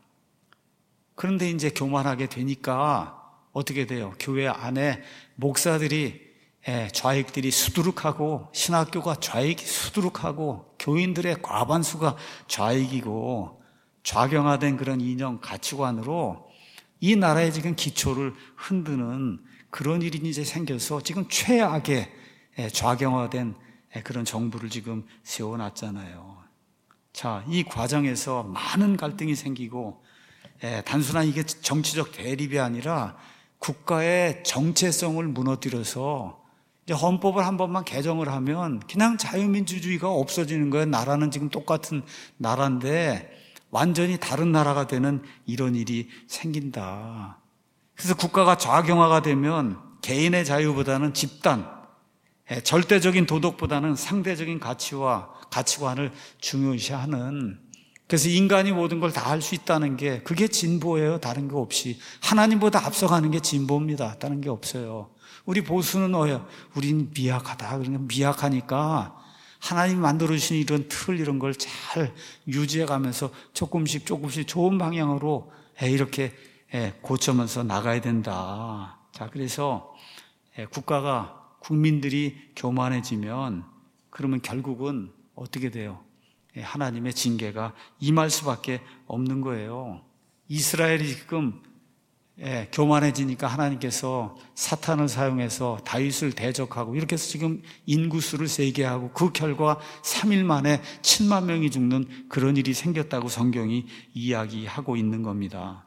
[SPEAKER 1] 그런데 이제 교만하게 되니까 어떻게 돼요? 교회 안에 목사들이, 좌익들이 수두룩하고, 신학교가 좌익이 수두룩하고, 교인들의 과반수가 좌익이고, 좌경화된 그런 이념 가치관으로 이 나라의 지금 기초를 흔드는 그런 일이 이제 생겨서 지금 최악의 좌경화된 그런 정부를 지금 세워놨잖아요. 자, 이 과정에서 많은 갈등이 생기고, 단순한 이게 정치적 대립이 아니라 국가의 정체성을 무너뜨려서 이제 헌법을 한 번만 개정을 하면 그냥 자유민주주의가 없어지는 거예요. 나라는 지금 똑같은 나라인데 완전히 다른 나라가 되는 이런 일이 생긴다. 그래서 국가가 좌경화가 되면 개인의 자유보다는 집단, 절대적인 도덕보다는 상대적인 가치와 가치관을 중요시하는, 그래서 인간이 모든 걸 다 할 수 있다는 게 그게 진보예요. 다른 거 없이. 하나님보다 앞서가는 게 진보입니다. 다른 게 없어요. 우리 보수는 어요? 우린 미약하다. 그러니까 미약하니까 하나님이 만들어주신 이런 틀, 이런 걸 잘 유지해가면서 조금씩 조금씩 좋은 방향으로 이렇게 고쳐면서 나가야 된다. 자, 그래서 국가가, 국민들이 교만해지면 그러면 결국은 어떻게 돼요? 하나님의 징계가 임할 수밖에 없는 거예요. 이스라엘이 지금 예, 교만해지니까 하나님께서 사탄을 사용해서 다윗을 대적하고 이렇게 해서 지금 인구수를 세게 하고 그 결과 삼 일 만에 칠만 명이 죽는 그런 일이 생겼다고 성경이 이야기하고 있는 겁니다.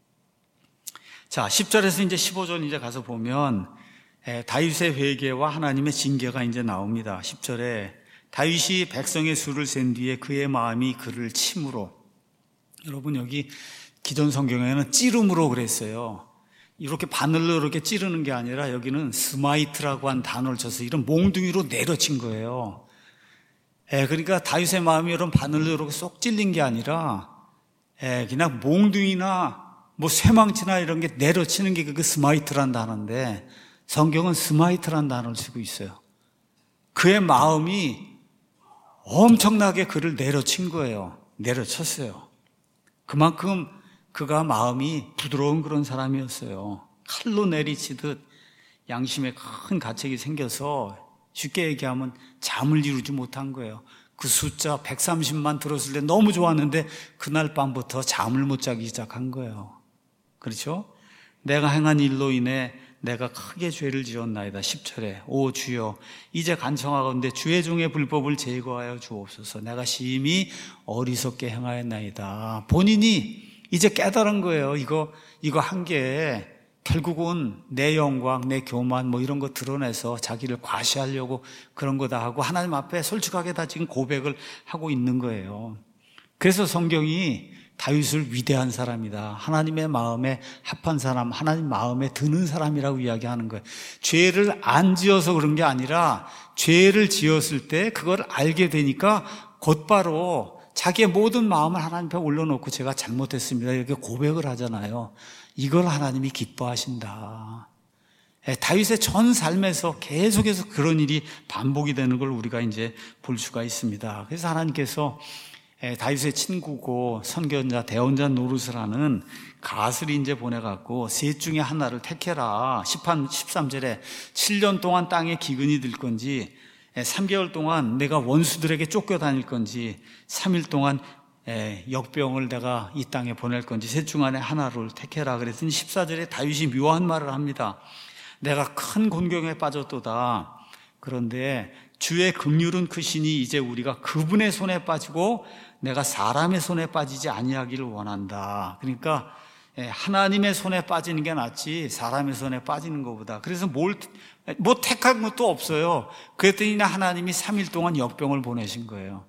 [SPEAKER 1] 자, 십 절에서 이제 십오 절 이제 가서 보면 예, 다윗의 회개와 하나님의 징계가 이제 나옵니다. 십 절에 다윗이 백성의 수를 센 뒤에 그의 마음이 그를 침으로, 여러분 여기 기존 성경에는 찌름으로 그랬어요. 이렇게 바늘로 이렇게 찌르는 게 아니라 여기는 스마이트라고 한 단어를 쳐서 이런 몽둥이로 내려친 거예요. 예, 그러니까 다윗의 마음이 이런 바늘로 이렇게 쏙 찔린 게 아니라 예, 그냥 몽둥이나 뭐 쇠망치나 이런 게 내려치는 게 그 스마이트란 단어인데 성경은 스마이트란 단어를 쓰고 있어요. 그의 마음이 엄청나게 그를 내려친 거예요. 내려쳤어요. 그만큼 그가 마음이 부드러운 그런 사람이었어요. 칼로 내리치듯 양심에 큰 가책이 생겨서 쉽게 얘기하면 잠을 이루지 못한 거예요. 그 숫자 백삼십만 들었을 때 너무 좋았는데 그날 밤부터 잠을 못 자기 시작한 거예요. 그렇죠? 내가 행한 일로 인해 내가 크게 죄를 지었나이다. 십 절에 오 주여 이제 간청하건대 주의 종의 불법을 제거하여 주옵소서. 내가 심히 어리석게 행하였나이다. 본인이 이제 깨달은 거예요. 이거 이거 한 게 결국은 내 영광, 내 교만 뭐 이런 거 드러내서 자기를 과시하려고 그런 거다 하고 하나님 앞에 솔직하게 다 지금 고백을 하고 있는 거예요. 그래서 성경이 다윗을 위대한 사람이다, 하나님의 마음에 합한 사람, 하나님 마음에 드는 사람이라고 이야기하는 거예요. 죄를 안 지어서 그런 게 아니라 죄를 지었을 때 그걸 알게 되니까 곧바로 자기의 모든 마음을 하나님 앞에 올려놓고 제가 잘못했습니다 이렇게 고백을 하잖아요. 이걸 하나님이 기뻐하신다. 다윗의 전 삶에서 계속해서 그런 일이 반복이 되는 걸 우리가 이제 볼 수가 있습니다. 그래서 하나님께서 다윗의 친구고 선견자 대언자 노릇을 하는 갓을 이제 보내갖고 셋 중에 하나를 택해라. 십삼, 십삼 절에 칠 년 동안 땅에 기근이 들 건지, 삼 개월 동안 내가 원수들에게 쫓겨다닐 건지, 삼 일 동안 역병을 내가 이 땅에 보낼 건지 셋 중 안에 하나를 택해라. 그랬더니 십사 절에 다윗이 묘한 말을 합니다. 내가 큰 곤경에 빠졌도다. 그런데 주의 긍휼은 크시니 이제 우리가 그분의 손에 빠지고 내가 사람의 손에 빠지지 아니하기를 원한다. 그러니까 하나님의 손에 빠지는 게 낫지 사람의 손에 빠지는 것보다. 그래서 뭘, 뭐 택한 것도 없어요. 그랬더니 하나님이 삼 일 동안 역병을 보내신 거예요.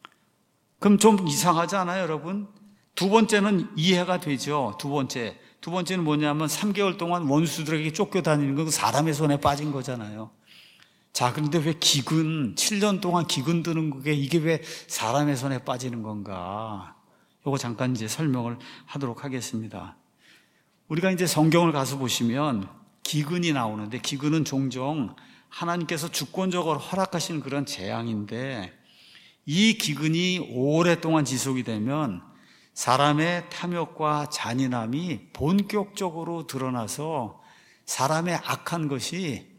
[SPEAKER 1] 그럼 좀 이상하지 않아요, 여러분? 두 번째는 이해가 되죠. 두 번째. 두 번째는 뭐냐면 삼 개월 동안 원수들에게 쫓겨다니는 건 사람의 손에 빠진 거잖아요. 자, 그런데 왜 기근, 칠 년 동안 기근 드는 그게 이게 왜 사람의 손에 빠지는 건가? 요거 잠깐 이제 설명을 하도록 하겠습니다. 우리가 이제 성경을 가서 보시면 기근이 나오는데, 기근은 종종 하나님께서 주권적으로 허락하시는 그런 재앙인데, 이 기근이 오랫동안 지속이 되면 사람의 탐욕과 잔인함이 본격적으로 드러나서 사람의 악한 것이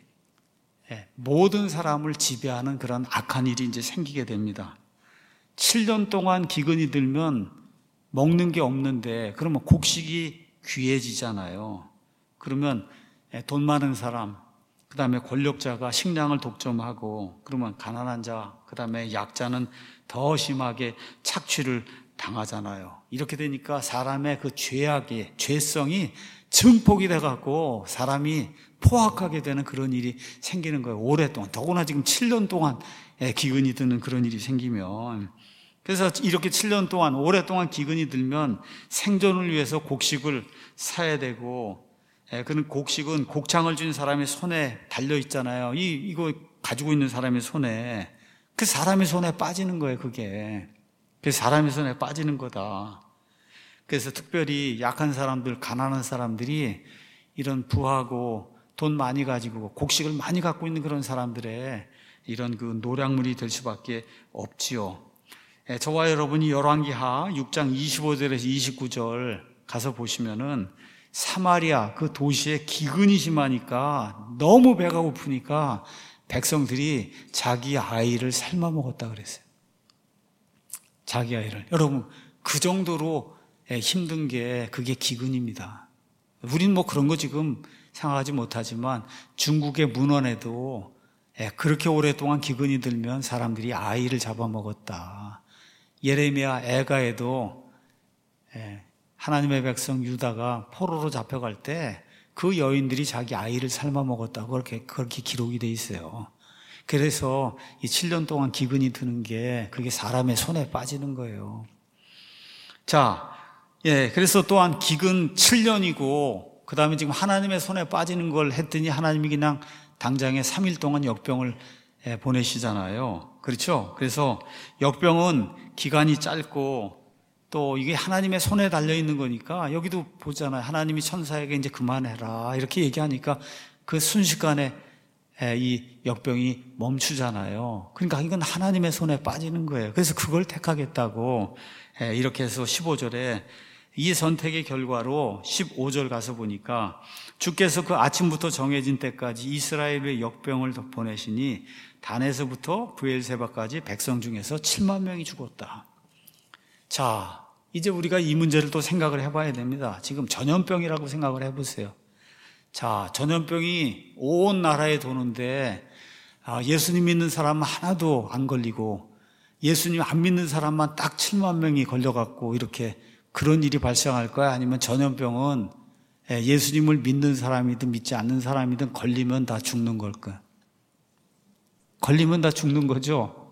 [SPEAKER 1] 모든 사람을 지배하는 그런 악한 일이 이제 생기게 됩니다. 칠 년 동안 기근이 들면 먹는 게 없는데 그러면 곡식이 귀해지잖아요. 그러면 돈 많은 사람, 그 다음에 권력자가 식량을 독점하고, 그러면 가난한 자, 그 다음에 약자는 더 심하게 착취를 당하잖아요. 이렇게 되니까 사람의 그 죄악의 죄성이 증폭이 돼갖고 사람이 포악하게 되는 그런 일이 생기는 거예요. 오랫동안. 더구나 지금 칠 년 동안 기근이 드는 그런 일이 생기면. 그래서 이렇게 칠 년 동안 오랫동안 기근이 들면 생존을 위해서 곡식을 사야 되고, 그런 곡식은 곡창을 준 사람의 손에 달려 있잖아요. 이, 이거 가지고 있는 사람의 손에. 그 사람의 손에 빠지는 거예요, 그게. 그 사람의 손에 빠지는 거다. 그래서 특별히 약한 사람들, 가난한 사람들이 이런 부하고 돈 많이 가지고 곡식을 많이 갖고 있는 그런 사람들의 이런 그 노략물이 될 수밖에 없지요. 저와 여러분이 열왕기하 육 장 이십오 절에서 이십구 절 가서 보시면은 사마리아 그 도시에 기근이 심하니까 너무 배가 고프니까 백성들이 자기 아이를 삶아 먹었다 그랬어요. 자기 아이를. 여러분, 그 정도로 힘든 게 그게 기근입니다. 우린 뭐 그런 거 지금 생각하지 못하지만 중국의 문헌에도 그렇게 오랫동안 기근이 들면 사람들이 아이를 잡아먹었다. 예레미야 애가에도 하나님의 백성 유다가 포로로 잡혀갈 때 그 여인들이 자기 아이를 삶아 먹었다고 그렇게, 그렇게 기록이 돼 있어요. 그래서 이 칠 년 동안 기근이 드는 게 그게 사람의 손에 빠지는 거예요. 자, 예, 그래서 또한 기근 칠 년이고, 그 다음에 지금 하나님의 손에 빠지는 걸 했더니 하나님이 그냥 당장에 삼 일 동안 역병을 보내시잖아요. 그렇죠? 그래서 역병은 기간이 짧고, 또 이게 하나님의 손에 달려있는 거니까, 여기도 보잖아요. 하나님이 천사에게 이제 그만해라 이렇게 얘기하니까 그 순식간에 이 역병이 멈추잖아요. 그러니까 이건 하나님의 손에 빠지는 거예요. 그래서 그걸 택하겠다고 이렇게 해서 십오 절에 이 선택의 결과로 십오 절 가서 보니까 주께서 그 아침부터 정해진 때까지 이스라엘의 역병을 보내시니 단에서부터 브엘세바까지 백성 중에서 칠만 명이 죽었다. 자, 이제 우리가 이 문제를 또 생각을 해봐야 됩니다. 지금 전염병이라고 생각을 해보세요. 자, 전염병이 온 나라에 도는데 예수님 믿는 사람은 하나도 안 걸리고 예수님 안 믿는 사람만 딱 칠만 명이 걸려갖고 이렇게 그런 일이 발생할 거야? 아니면 전염병은 예수님을 믿는 사람이든 믿지 않는 사람이든 걸리면 다 죽는 걸까? 걸리면 다 죽는 거죠?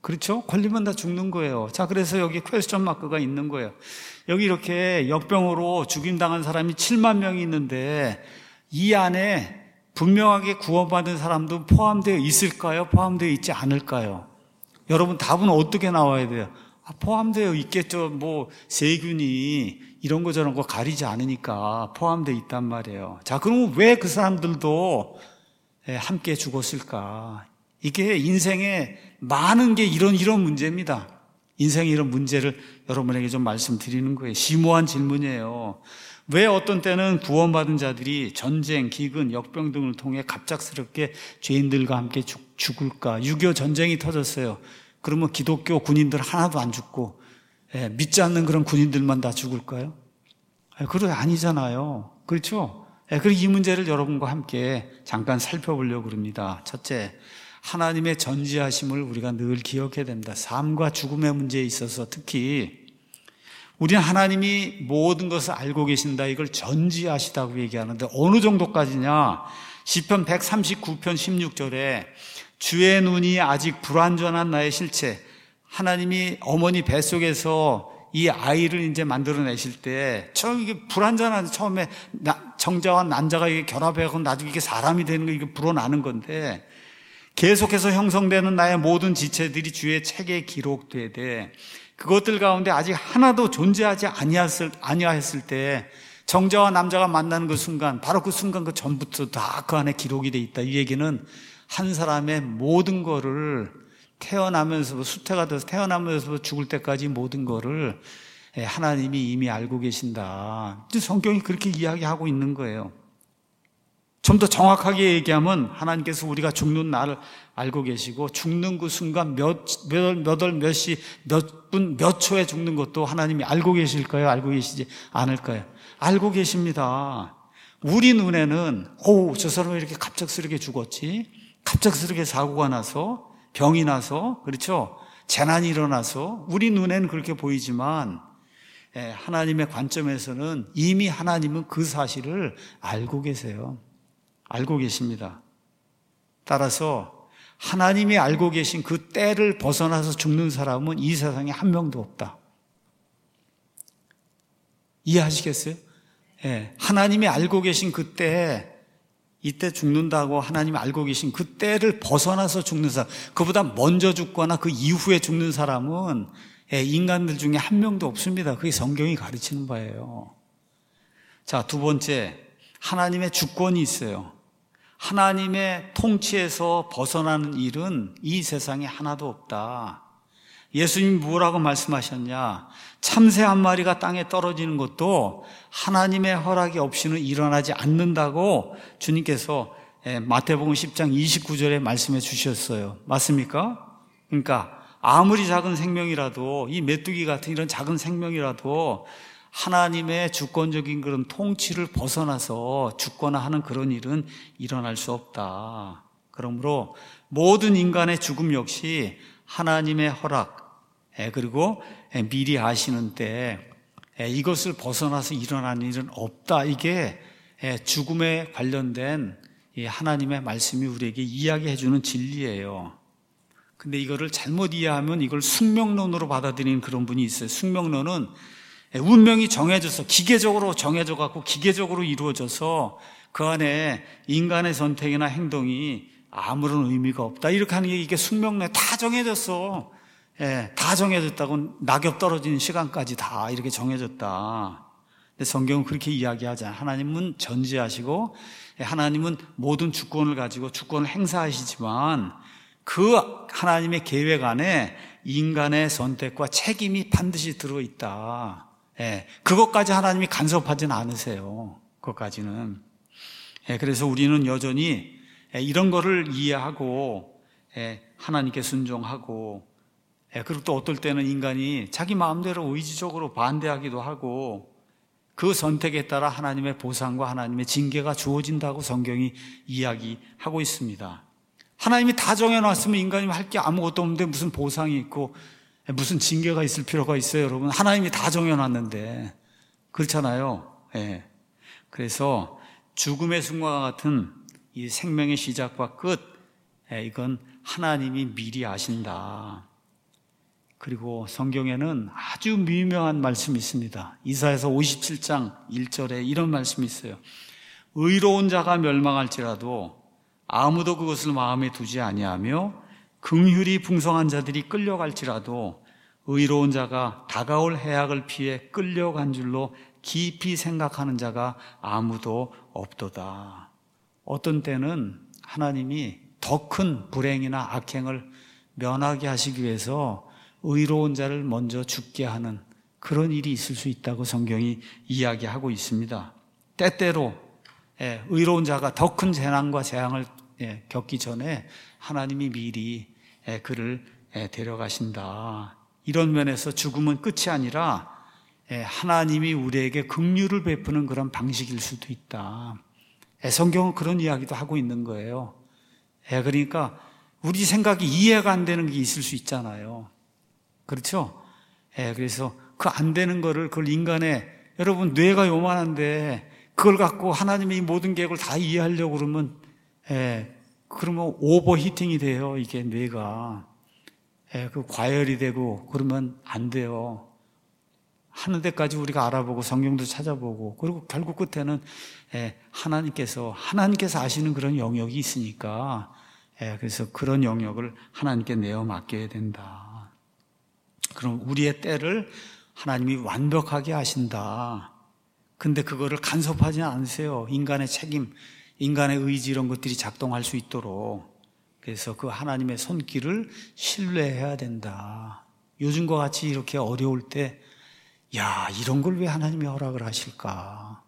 [SPEAKER 1] 그렇죠? 걸리면 다 죽는 거예요. 자, 그래서 여기 퀘스천 마크가 있는 거예요. 여기 이렇게 역병으로 죽임당한 사람이 칠만 명이 있는데 이 안에 분명하게 구원받은 사람도 포함되어 있을까요? 포함되어 있지 않을까요? 여러분 답은 어떻게 나와야 돼요? 아, 포함되어 있겠죠. 뭐 세균이 이런 거 저런 거 가리지 않으니까 포함되어 있단 말이에요. 자, 그러면 왜 그 사람들도 함께 죽었을까? 이게 인생에 많은 게 이런 이런 문제입니다. 인생의 이런 문제를 여러분에게 좀 말씀드리는 거예요. 심오한 질문이에요. 왜 어떤 때는 구원받은 자들이 전쟁, 기근, 역병 등을 통해 갑작스럽게 죄인들과 함께 죽, 죽을까? 육이오 전쟁이 터졌어요. 그러면 기독교 군인들 하나도 안 죽고 예, 믿지 않는 그런 군인들만 다 죽을까요? 예, 그거 아니잖아요. 그렇죠? 예, 그리고 이 문제를 여러분과 함께 잠깐 살펴보려고 합니다. 첫째, 하나님의 전지하심을 우리가 늘 기억해야 됩니다. 삶과 죽음의 문제에 있어서 특히 우리는 하나님이 모든 것을 알고 계신다, 이걸 전지하시다고 얘기하는데 어느 정도까지냐? 시편 백삼십구 편 십육 절에 주의 눈이 아직 불완전한 나의 실체, 하나님이 어머니 뱃속에서 이 아이를 이제 만들어내실 때 처음 이게 불완전한, 처음에 정자와 난자가 이게 결합해서 나중에 이게 사람이 되는 거, 이게 불어나는 건데 계속해서 형성되는 나의 모든 지체들이 주의 책에 기록되되 그것들 가운데 아직 하나도 존재하지 아니했을, 아니했을 때 정자와 남자가 만나는 그 순간, 바로 그 순간 그 전부터 다 그 안에 기록이 돼 있다. 이 얘기는 한 사람의 모든 거를 태어나면서, 수태가 돼서 태어나면서 죽을 때까지 모든 거를 하나님이 이미 알고 계신다. 성경이 그렇게 이야기하고 있는 거예요. 좀 더 정확하게 얘기하면 하나님께서 우리가 죽는 날을 알고 계시고 죽는 그 순간 몇, 몇, 몇 월, 몇 시, 몇 분, 몇 초에 죽는 것도 하나님이 알고 계실까요? 알고 계시지 않을까요? 알고 계십니다. 우리 눈에는 오, 저 사람이 이렇게 갑작스럽게 죽었지? 갑작스럽게 사고가 나서, 병이 나서, 그렇죠? 재난이 일어나서 우리 눈에는 그렇게 보이지만 하나님의 관점에서는 이미 하나님은 그 사실을 알고 계세요. 알고 계십니다. 따라서 하나님이 알고 계신 그 때를 벗어나서 죽는 사람은 이 세상에 한 명도 없다. 이해하시겠어요? 예, 하나님이 알고 계신 그 때에, 이때 죽는다고 하나님이 알고 계신 그 때를 벗어나서 죽는 사람, 그보다 먼저 죽거나 그 이후에 죽는 사람은 예, 인간들 중에 한 명도 없습니다. 그게 성경이 가르치는 바예요. 자, 두 번째, 하나님의 주권이 있어요. 하나님의 통치에서 벗어나는 일은 이 세상에 하나도 없다. 예수님이 뭐라고 말씀하셨냐? 참새 한 마리가 땅에 떨어지는 것도 하나님의 허락이 없이는 일어나지 않는다고 주님께서 마태복음 십 장 이십구 절에 말씀해 주셨어요. 맞습니까? 그러니까 아무리 작은 생명이라도, 이 메뚜기 같은 이런 작은 생명이라도 하나님의 주권적인 그런 통치를 벗어나서 죽거나 하는 그런 일은 일어날 수 없다. 그러므로 모든 인간의 죽음 역시 하나님의 허락, 그리고 미리 아시는 때 이것을 벗어나서 일어나는 일은 없다. 이게 죽음에 관련된 하나님의 말씀이 우리에게 이야기해 주는 진리예요. 근데 이거를 잘못 이해하면 이걸 숙명론으로 받아들이는 그런 분이 있어요. 숙명론은 운명이 정해져서, 기계적으로 정해져 갖고 기계적으로 이루어져서 그 안에 인간의 선택이나 행동이 아무런 의미가 없다. 이렇게 하는 게 이게 숙명론에 다 정해졌어. 예, 다 정해졌다고, 낙엽 떨어지는 시간까지 다 이렇게 정해졌다. 근데 성경은 그렇게 이야기하잖아요. 하나님은 전지하시고 하나님은 모든 주권을 가지고 주권을 행사하시지만 그 하나님의 계획 안에 인간의 선택과 책임이 반드시 들어있다. 예, 그것까지 하나님이 간섭하지는 않으세요. 그것까지는. 예, 그래서 우리는 여전히 이런 거를 이해하고 예, 하나님께 순종하고 예, 그리고 또 어떨 때는 인간이 자기 마음대로 의지적으로 반대하기도 하고 그 선택에 따라 하나님의 보상과 하나님의 징계가 주어진다고 성경이 이야기하고 있습니다. 하나님이 다 정해놨으면 인간이 할 게 아무것도 없는데 무슨 보상이 있고 무슨 징계가 있을 필요가 있어요, 여러분. 하나님이 다 정해놨는데. 그렇잖아요. 예. 그래서 죽음의 순간과 같은 이 생명의 시작과 끝, 예, 이건 하나님이 미리 아신다. 그리고 성경에는 아주 미묘한 말씀이 있습니다. 이사야서 오십칠 장 일 절에 이런 말씀이 있어요. 의로운 자가 멸망할지라도 아무도 그것을 마음에 두지 아니하며 긍휼이 풍성한 자들이 끌려갈지라도 의로운 자가 다가올 해악을 피해 끌려간 줄로 깊이 생각하는 자가 아무도 없도다. 어떤 때는 하나님이 더 큰 불행이나 악행을 면하게 하시기 위해서 의로운 자를 먼저 죽게 하는 그런 일이 있을 수 있다고 성경이 이야기하고 있습니다. 때때로 의로운 자가 더 큰 재난과 재앙을 겪기 전에 하나님이 미리 그를 데려가신다. 이런 면에서 죽음은 끝이 아니라 하나님이 우리에게 긍휼을 베푸는 그런 방식일 수도 있다. 성경은 그런 이야기도 하고 있는 거예요. 그러니까 우리 생각이 이해가 안 되는 게 있을 수 있잖아요. 그렇죠? 그래서 그 안 되는 거를 그걸 인간의 여러분 뇌가 요만한데 그걸 갖고 하나님의 모든 계획을 다 이해하려고 그러면 그러면 오버히팅이 돼요. 이게 뇌가 그 과열이 되고 그러면 안 돼요. 하는 데까지 우리가 알아보고 성경도 찾아보고 그리고 결국 끝에는 하나님께서 하나님께서 아시는 그런 영역이 있으니까 그래서 그런 영역을 하나님께 내어 맡겨야 된다. 그럼 우리의 때를 하나님이 완벽하게 아신다. 근데 그거를 간섭하지 않으세요. 인간의 책임, 인간의 의지 이런 것들이 작동할 수 있도록. 그래서 그 하나님의 손길을 신뢰해야 된다. 요즘과 같이 이렇게 어려울 때 야, 이런 걸 왜 하나님이 허락을 하실까?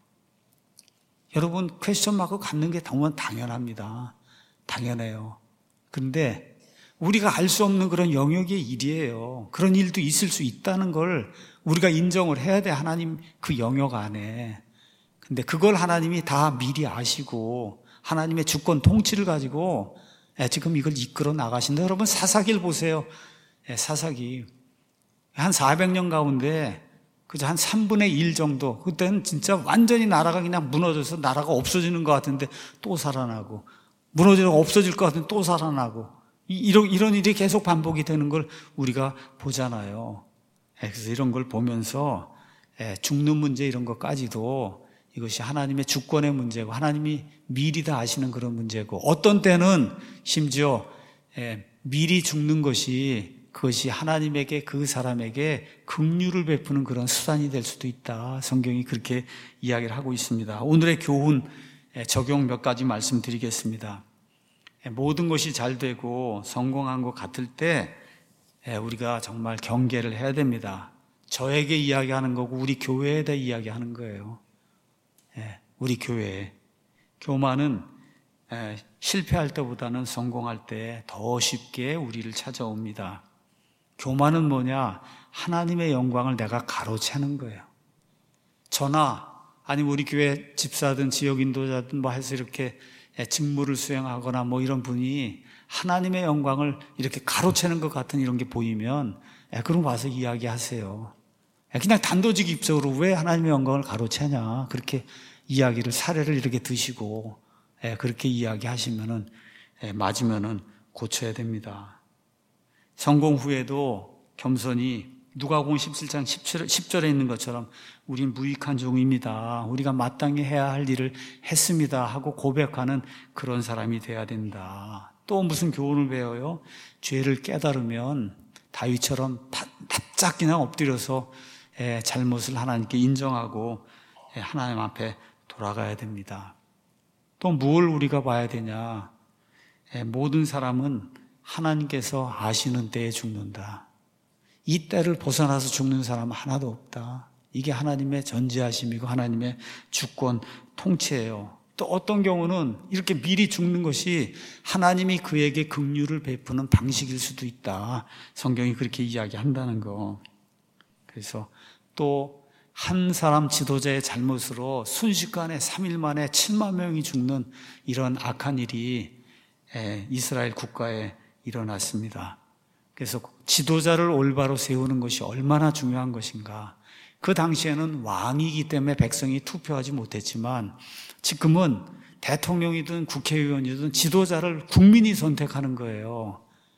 [SPEAKER 1] 여러분, 퀘스천 마크 갖는 게 정말 당연합니다. 당연해요. 그런데 우리가 알 수 없는 그런 영역의 일이에요. 그런 일도 있을 수 있다는 걸 우리가 인정을 해야 돼, 하나님 그 영역 안에. 근데 그걸 하나님이 다 미리 아시고 하나님의 주권 통치를 가지고 지금 이걸 이끌어 나가신다. 여러분, 사사기를 보세요. 사사기. 한 사백 년 가운데 그저 한 삼분의 일 정도. 그때는 진짜 완전히 나라가 그냥 무너져서 나라가 없어지는 것 같은데 또 살아나고, 무너져서 없어질 것 같은데 또 살아나고, 이런, 이런 일이 계속 반복이 되는 걸 우리가 보잖아요. 그래서 이런 걸 보면서 죽는 문제 이런 것까지도 이것이 하나님의 주권의 문제고 하나님이 미리 다 아시는 그런 문제고, 어떤 때는 심지어 미리 죽는 것이 그것이 하나님에게 그 사람에게 긍휼을 베푸는 그런 수단이 될 수도 있다. 성경이 그렇게 이야기를 하고 있습니다. 오늘의 교훈 적용 몇 가지 말씀드리겠습니다. 모든 것이 잘 되고 성공한 것 같을 때 우리가 정말 경계를 해야 됩니다. 저에게 이야기하는 거고 우리 교회에 대해 이야기하는 거예요. 우리 교회. 교만은 실패할 때보다는 성공할 때 더 쉽게 우리를 찾아옵니다. 교만은 뭐냐? 하나님의 영광을 내가 가로채는 거예요. 저나 아니면 우리 교회 집사든 지역 인도자든 뭐 해서 이렇게 직무를 수행하거나 뭐 이런 분이 하나님의 영광을 이렇게 가로채는 것 같은 이런 게 보이면 그럼 와서 이야기하세요. 그냥 단도직입적으로 왜 하나님의 영광을 가로채냐 그렇게 이야기를 사례를 이렇게 드시고 그렇게 이야기하시면은 맞으면은 고쳐야 됩니다. 성공 후에도 겸손히 누가복음 십칠 장 십 절에 있는 것처럼 우린 무익한 종입니다. 우리가 마땅히 해야 할 일을 했습니다 하고 고백하는 그런 사람이 돼야 된다. 또 무슨 교훈을 배워요? 죄를 깨달으면 다윗처럼 납작 그냥 엎드려서 잘못을 하나님께 인정하고 하나님 앞에 돌아가야 됩니다. 또 뭘 우리가 봐야 되냐? 모든 사람은 하나님께서 아시는 때에 죽는다. 이 때를 벗어나서 죽는 사람은 하나도 없다. 이게 하나님의 전지하심이고 하나님의 주권 통치예요. 또 어떤 경우는 이렇게 미리 죽는 것이 하나님이 그에게 긍휼을 베푸는 방식일 수도 있다. 성경이 그렇게 이야기한다는 거. 그래서 또 한 사람 지도자의 잘못으로 순식간에 삼 일 만에 칠만 명이 죽는 이런 악한 일이 이스라엘 국가에 일어났습니다. 그래서 지도자를 올바로 세우는 것이 얼마나 중요한 것인가. 그 당시에는 왕이기 때문에 백성이 투표하지 못했지만 지금은 대통령이든 국회의원이든 지도자를 국민이 선택하는 거예요.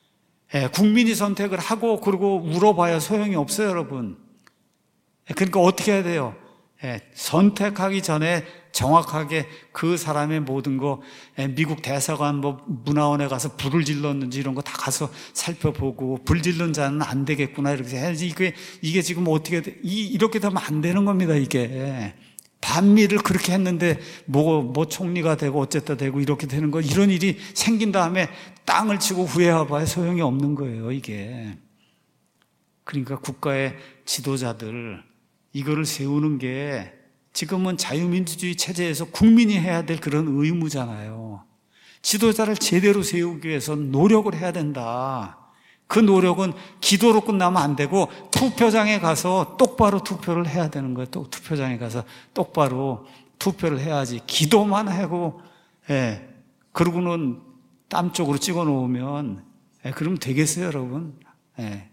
[SPEAKER 1] 예, 국민이 선택을 하고 그리고 울어봐야 소용이 없어요, 여러분. 예, 그러니까 어떻게 해야 돼요? 예, 선택하기 전에 정확하게 그 사람의 모든 거, 예, 미국 대사관 뭐 문화원에 가서 불을 질렀는지 이런 거 다 가서 살펴보고, 불 질른 자는 안 되겠구나 이렇게 해야지. 이게 이게 지금 어떻게 돼? 이 이렇게 되면 안 되는 겁니다. 이게 예. 반미를 그렇게 했는데 뭐, 뭐 총리가 되고 어쨌다 되고 이렇게 되는 거, 이런 일이 생긴 다음에 땅을 치고 후회해봐야 소용이 없는 거예요, 이게. 그러니까 국가의 지도자들 이거를 세우는 게 지금은 자유민주주의 체제에서 국민이 해야 될 그런 의무잖아요. 지도자를 제대로 세우기 위해서 노력을 해야 된다. 그 노력은 기도로 끝나면 안 되고 투표장에 가서 똑바로 투표를 해야 되는 거예요. 또 투표장에 가서 똑바로 투표를 해야지. 기도만 하고, 예, 그러고는 땀 쪽으로 찍어 놓으면, 예, 그러면 되겠어요, 여러분? 예.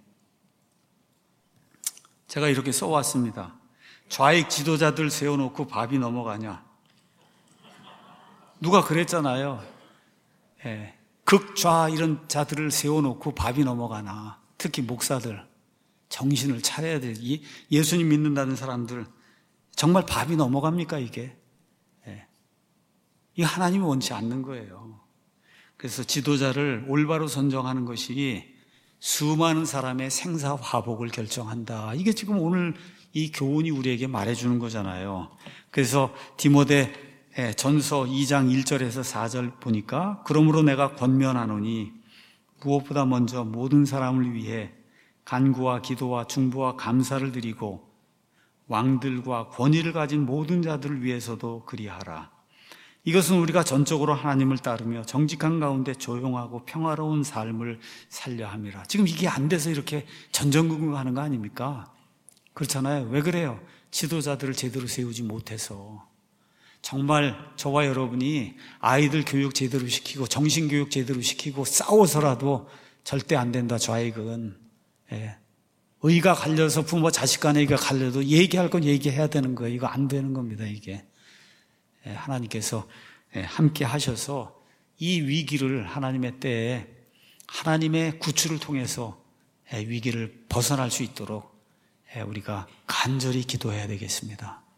[SPEAKER 1] 제가 이렇게 써왔습니다. 좌익 지도자들 세워놓고 밥이 넘어가냐? 누가 그랬잖아요. 예. 극좌 이런 자들을 세워놓고 밥이 넘어가나. 특히 목사들 정신을 차려야 돼. 예수님 믿는다는 사람들 정말 밥이 넘어갑니까 이게? 예. 이게 하나님이 원치 않는 거예요. 그래서 지도자를 올바로 선정하는 것이 수많은 사람의 생사화복을 결정한다. 이게 지금 오늘 이 교훈이 우리에게 말해주는 거잖아요. 그래서 디모데 전서 이 장 일 절에서 사 절 보니까, 그러므로 내가 권면하노니 무엇보다 먼저 모든 사람을 위해 간구와 기도와 중보와 감사를 드리고 왕들과 권위를 가진 모든 자들을 위해서도 그리하라. 이것은 우리가 전적으로 하나님을 따르며 정직한 가운데 조용하고 평화로운 삶을 살려 함이라. 지금 이게 안 돼서 이렇게 전전긍긍하는 거 아닙니까? 그렇잖아요. 왜 그래요? 지도자들을 제대로 세우지 못해서. 정말 저와 여러분이 아이들 교육 제대로 시키고 정신교육 제대로 시키고 싸워서라도 절대 안 된다, 좌익은. 예. 의가 갈려서 부모 자식 간에 의가 갈려도 얘기할 건 얘기해야 되는 거예요. 이거 안 되는 겁니다, 이게. 예, 하나님께서 예, 함께 하셔서 이 위기를 하나님의 때에 하나님의 구출을 통해서 예, 위기를 벗어날 수 있도록 예, 우리가 간절히 기도해야 되겠습니다.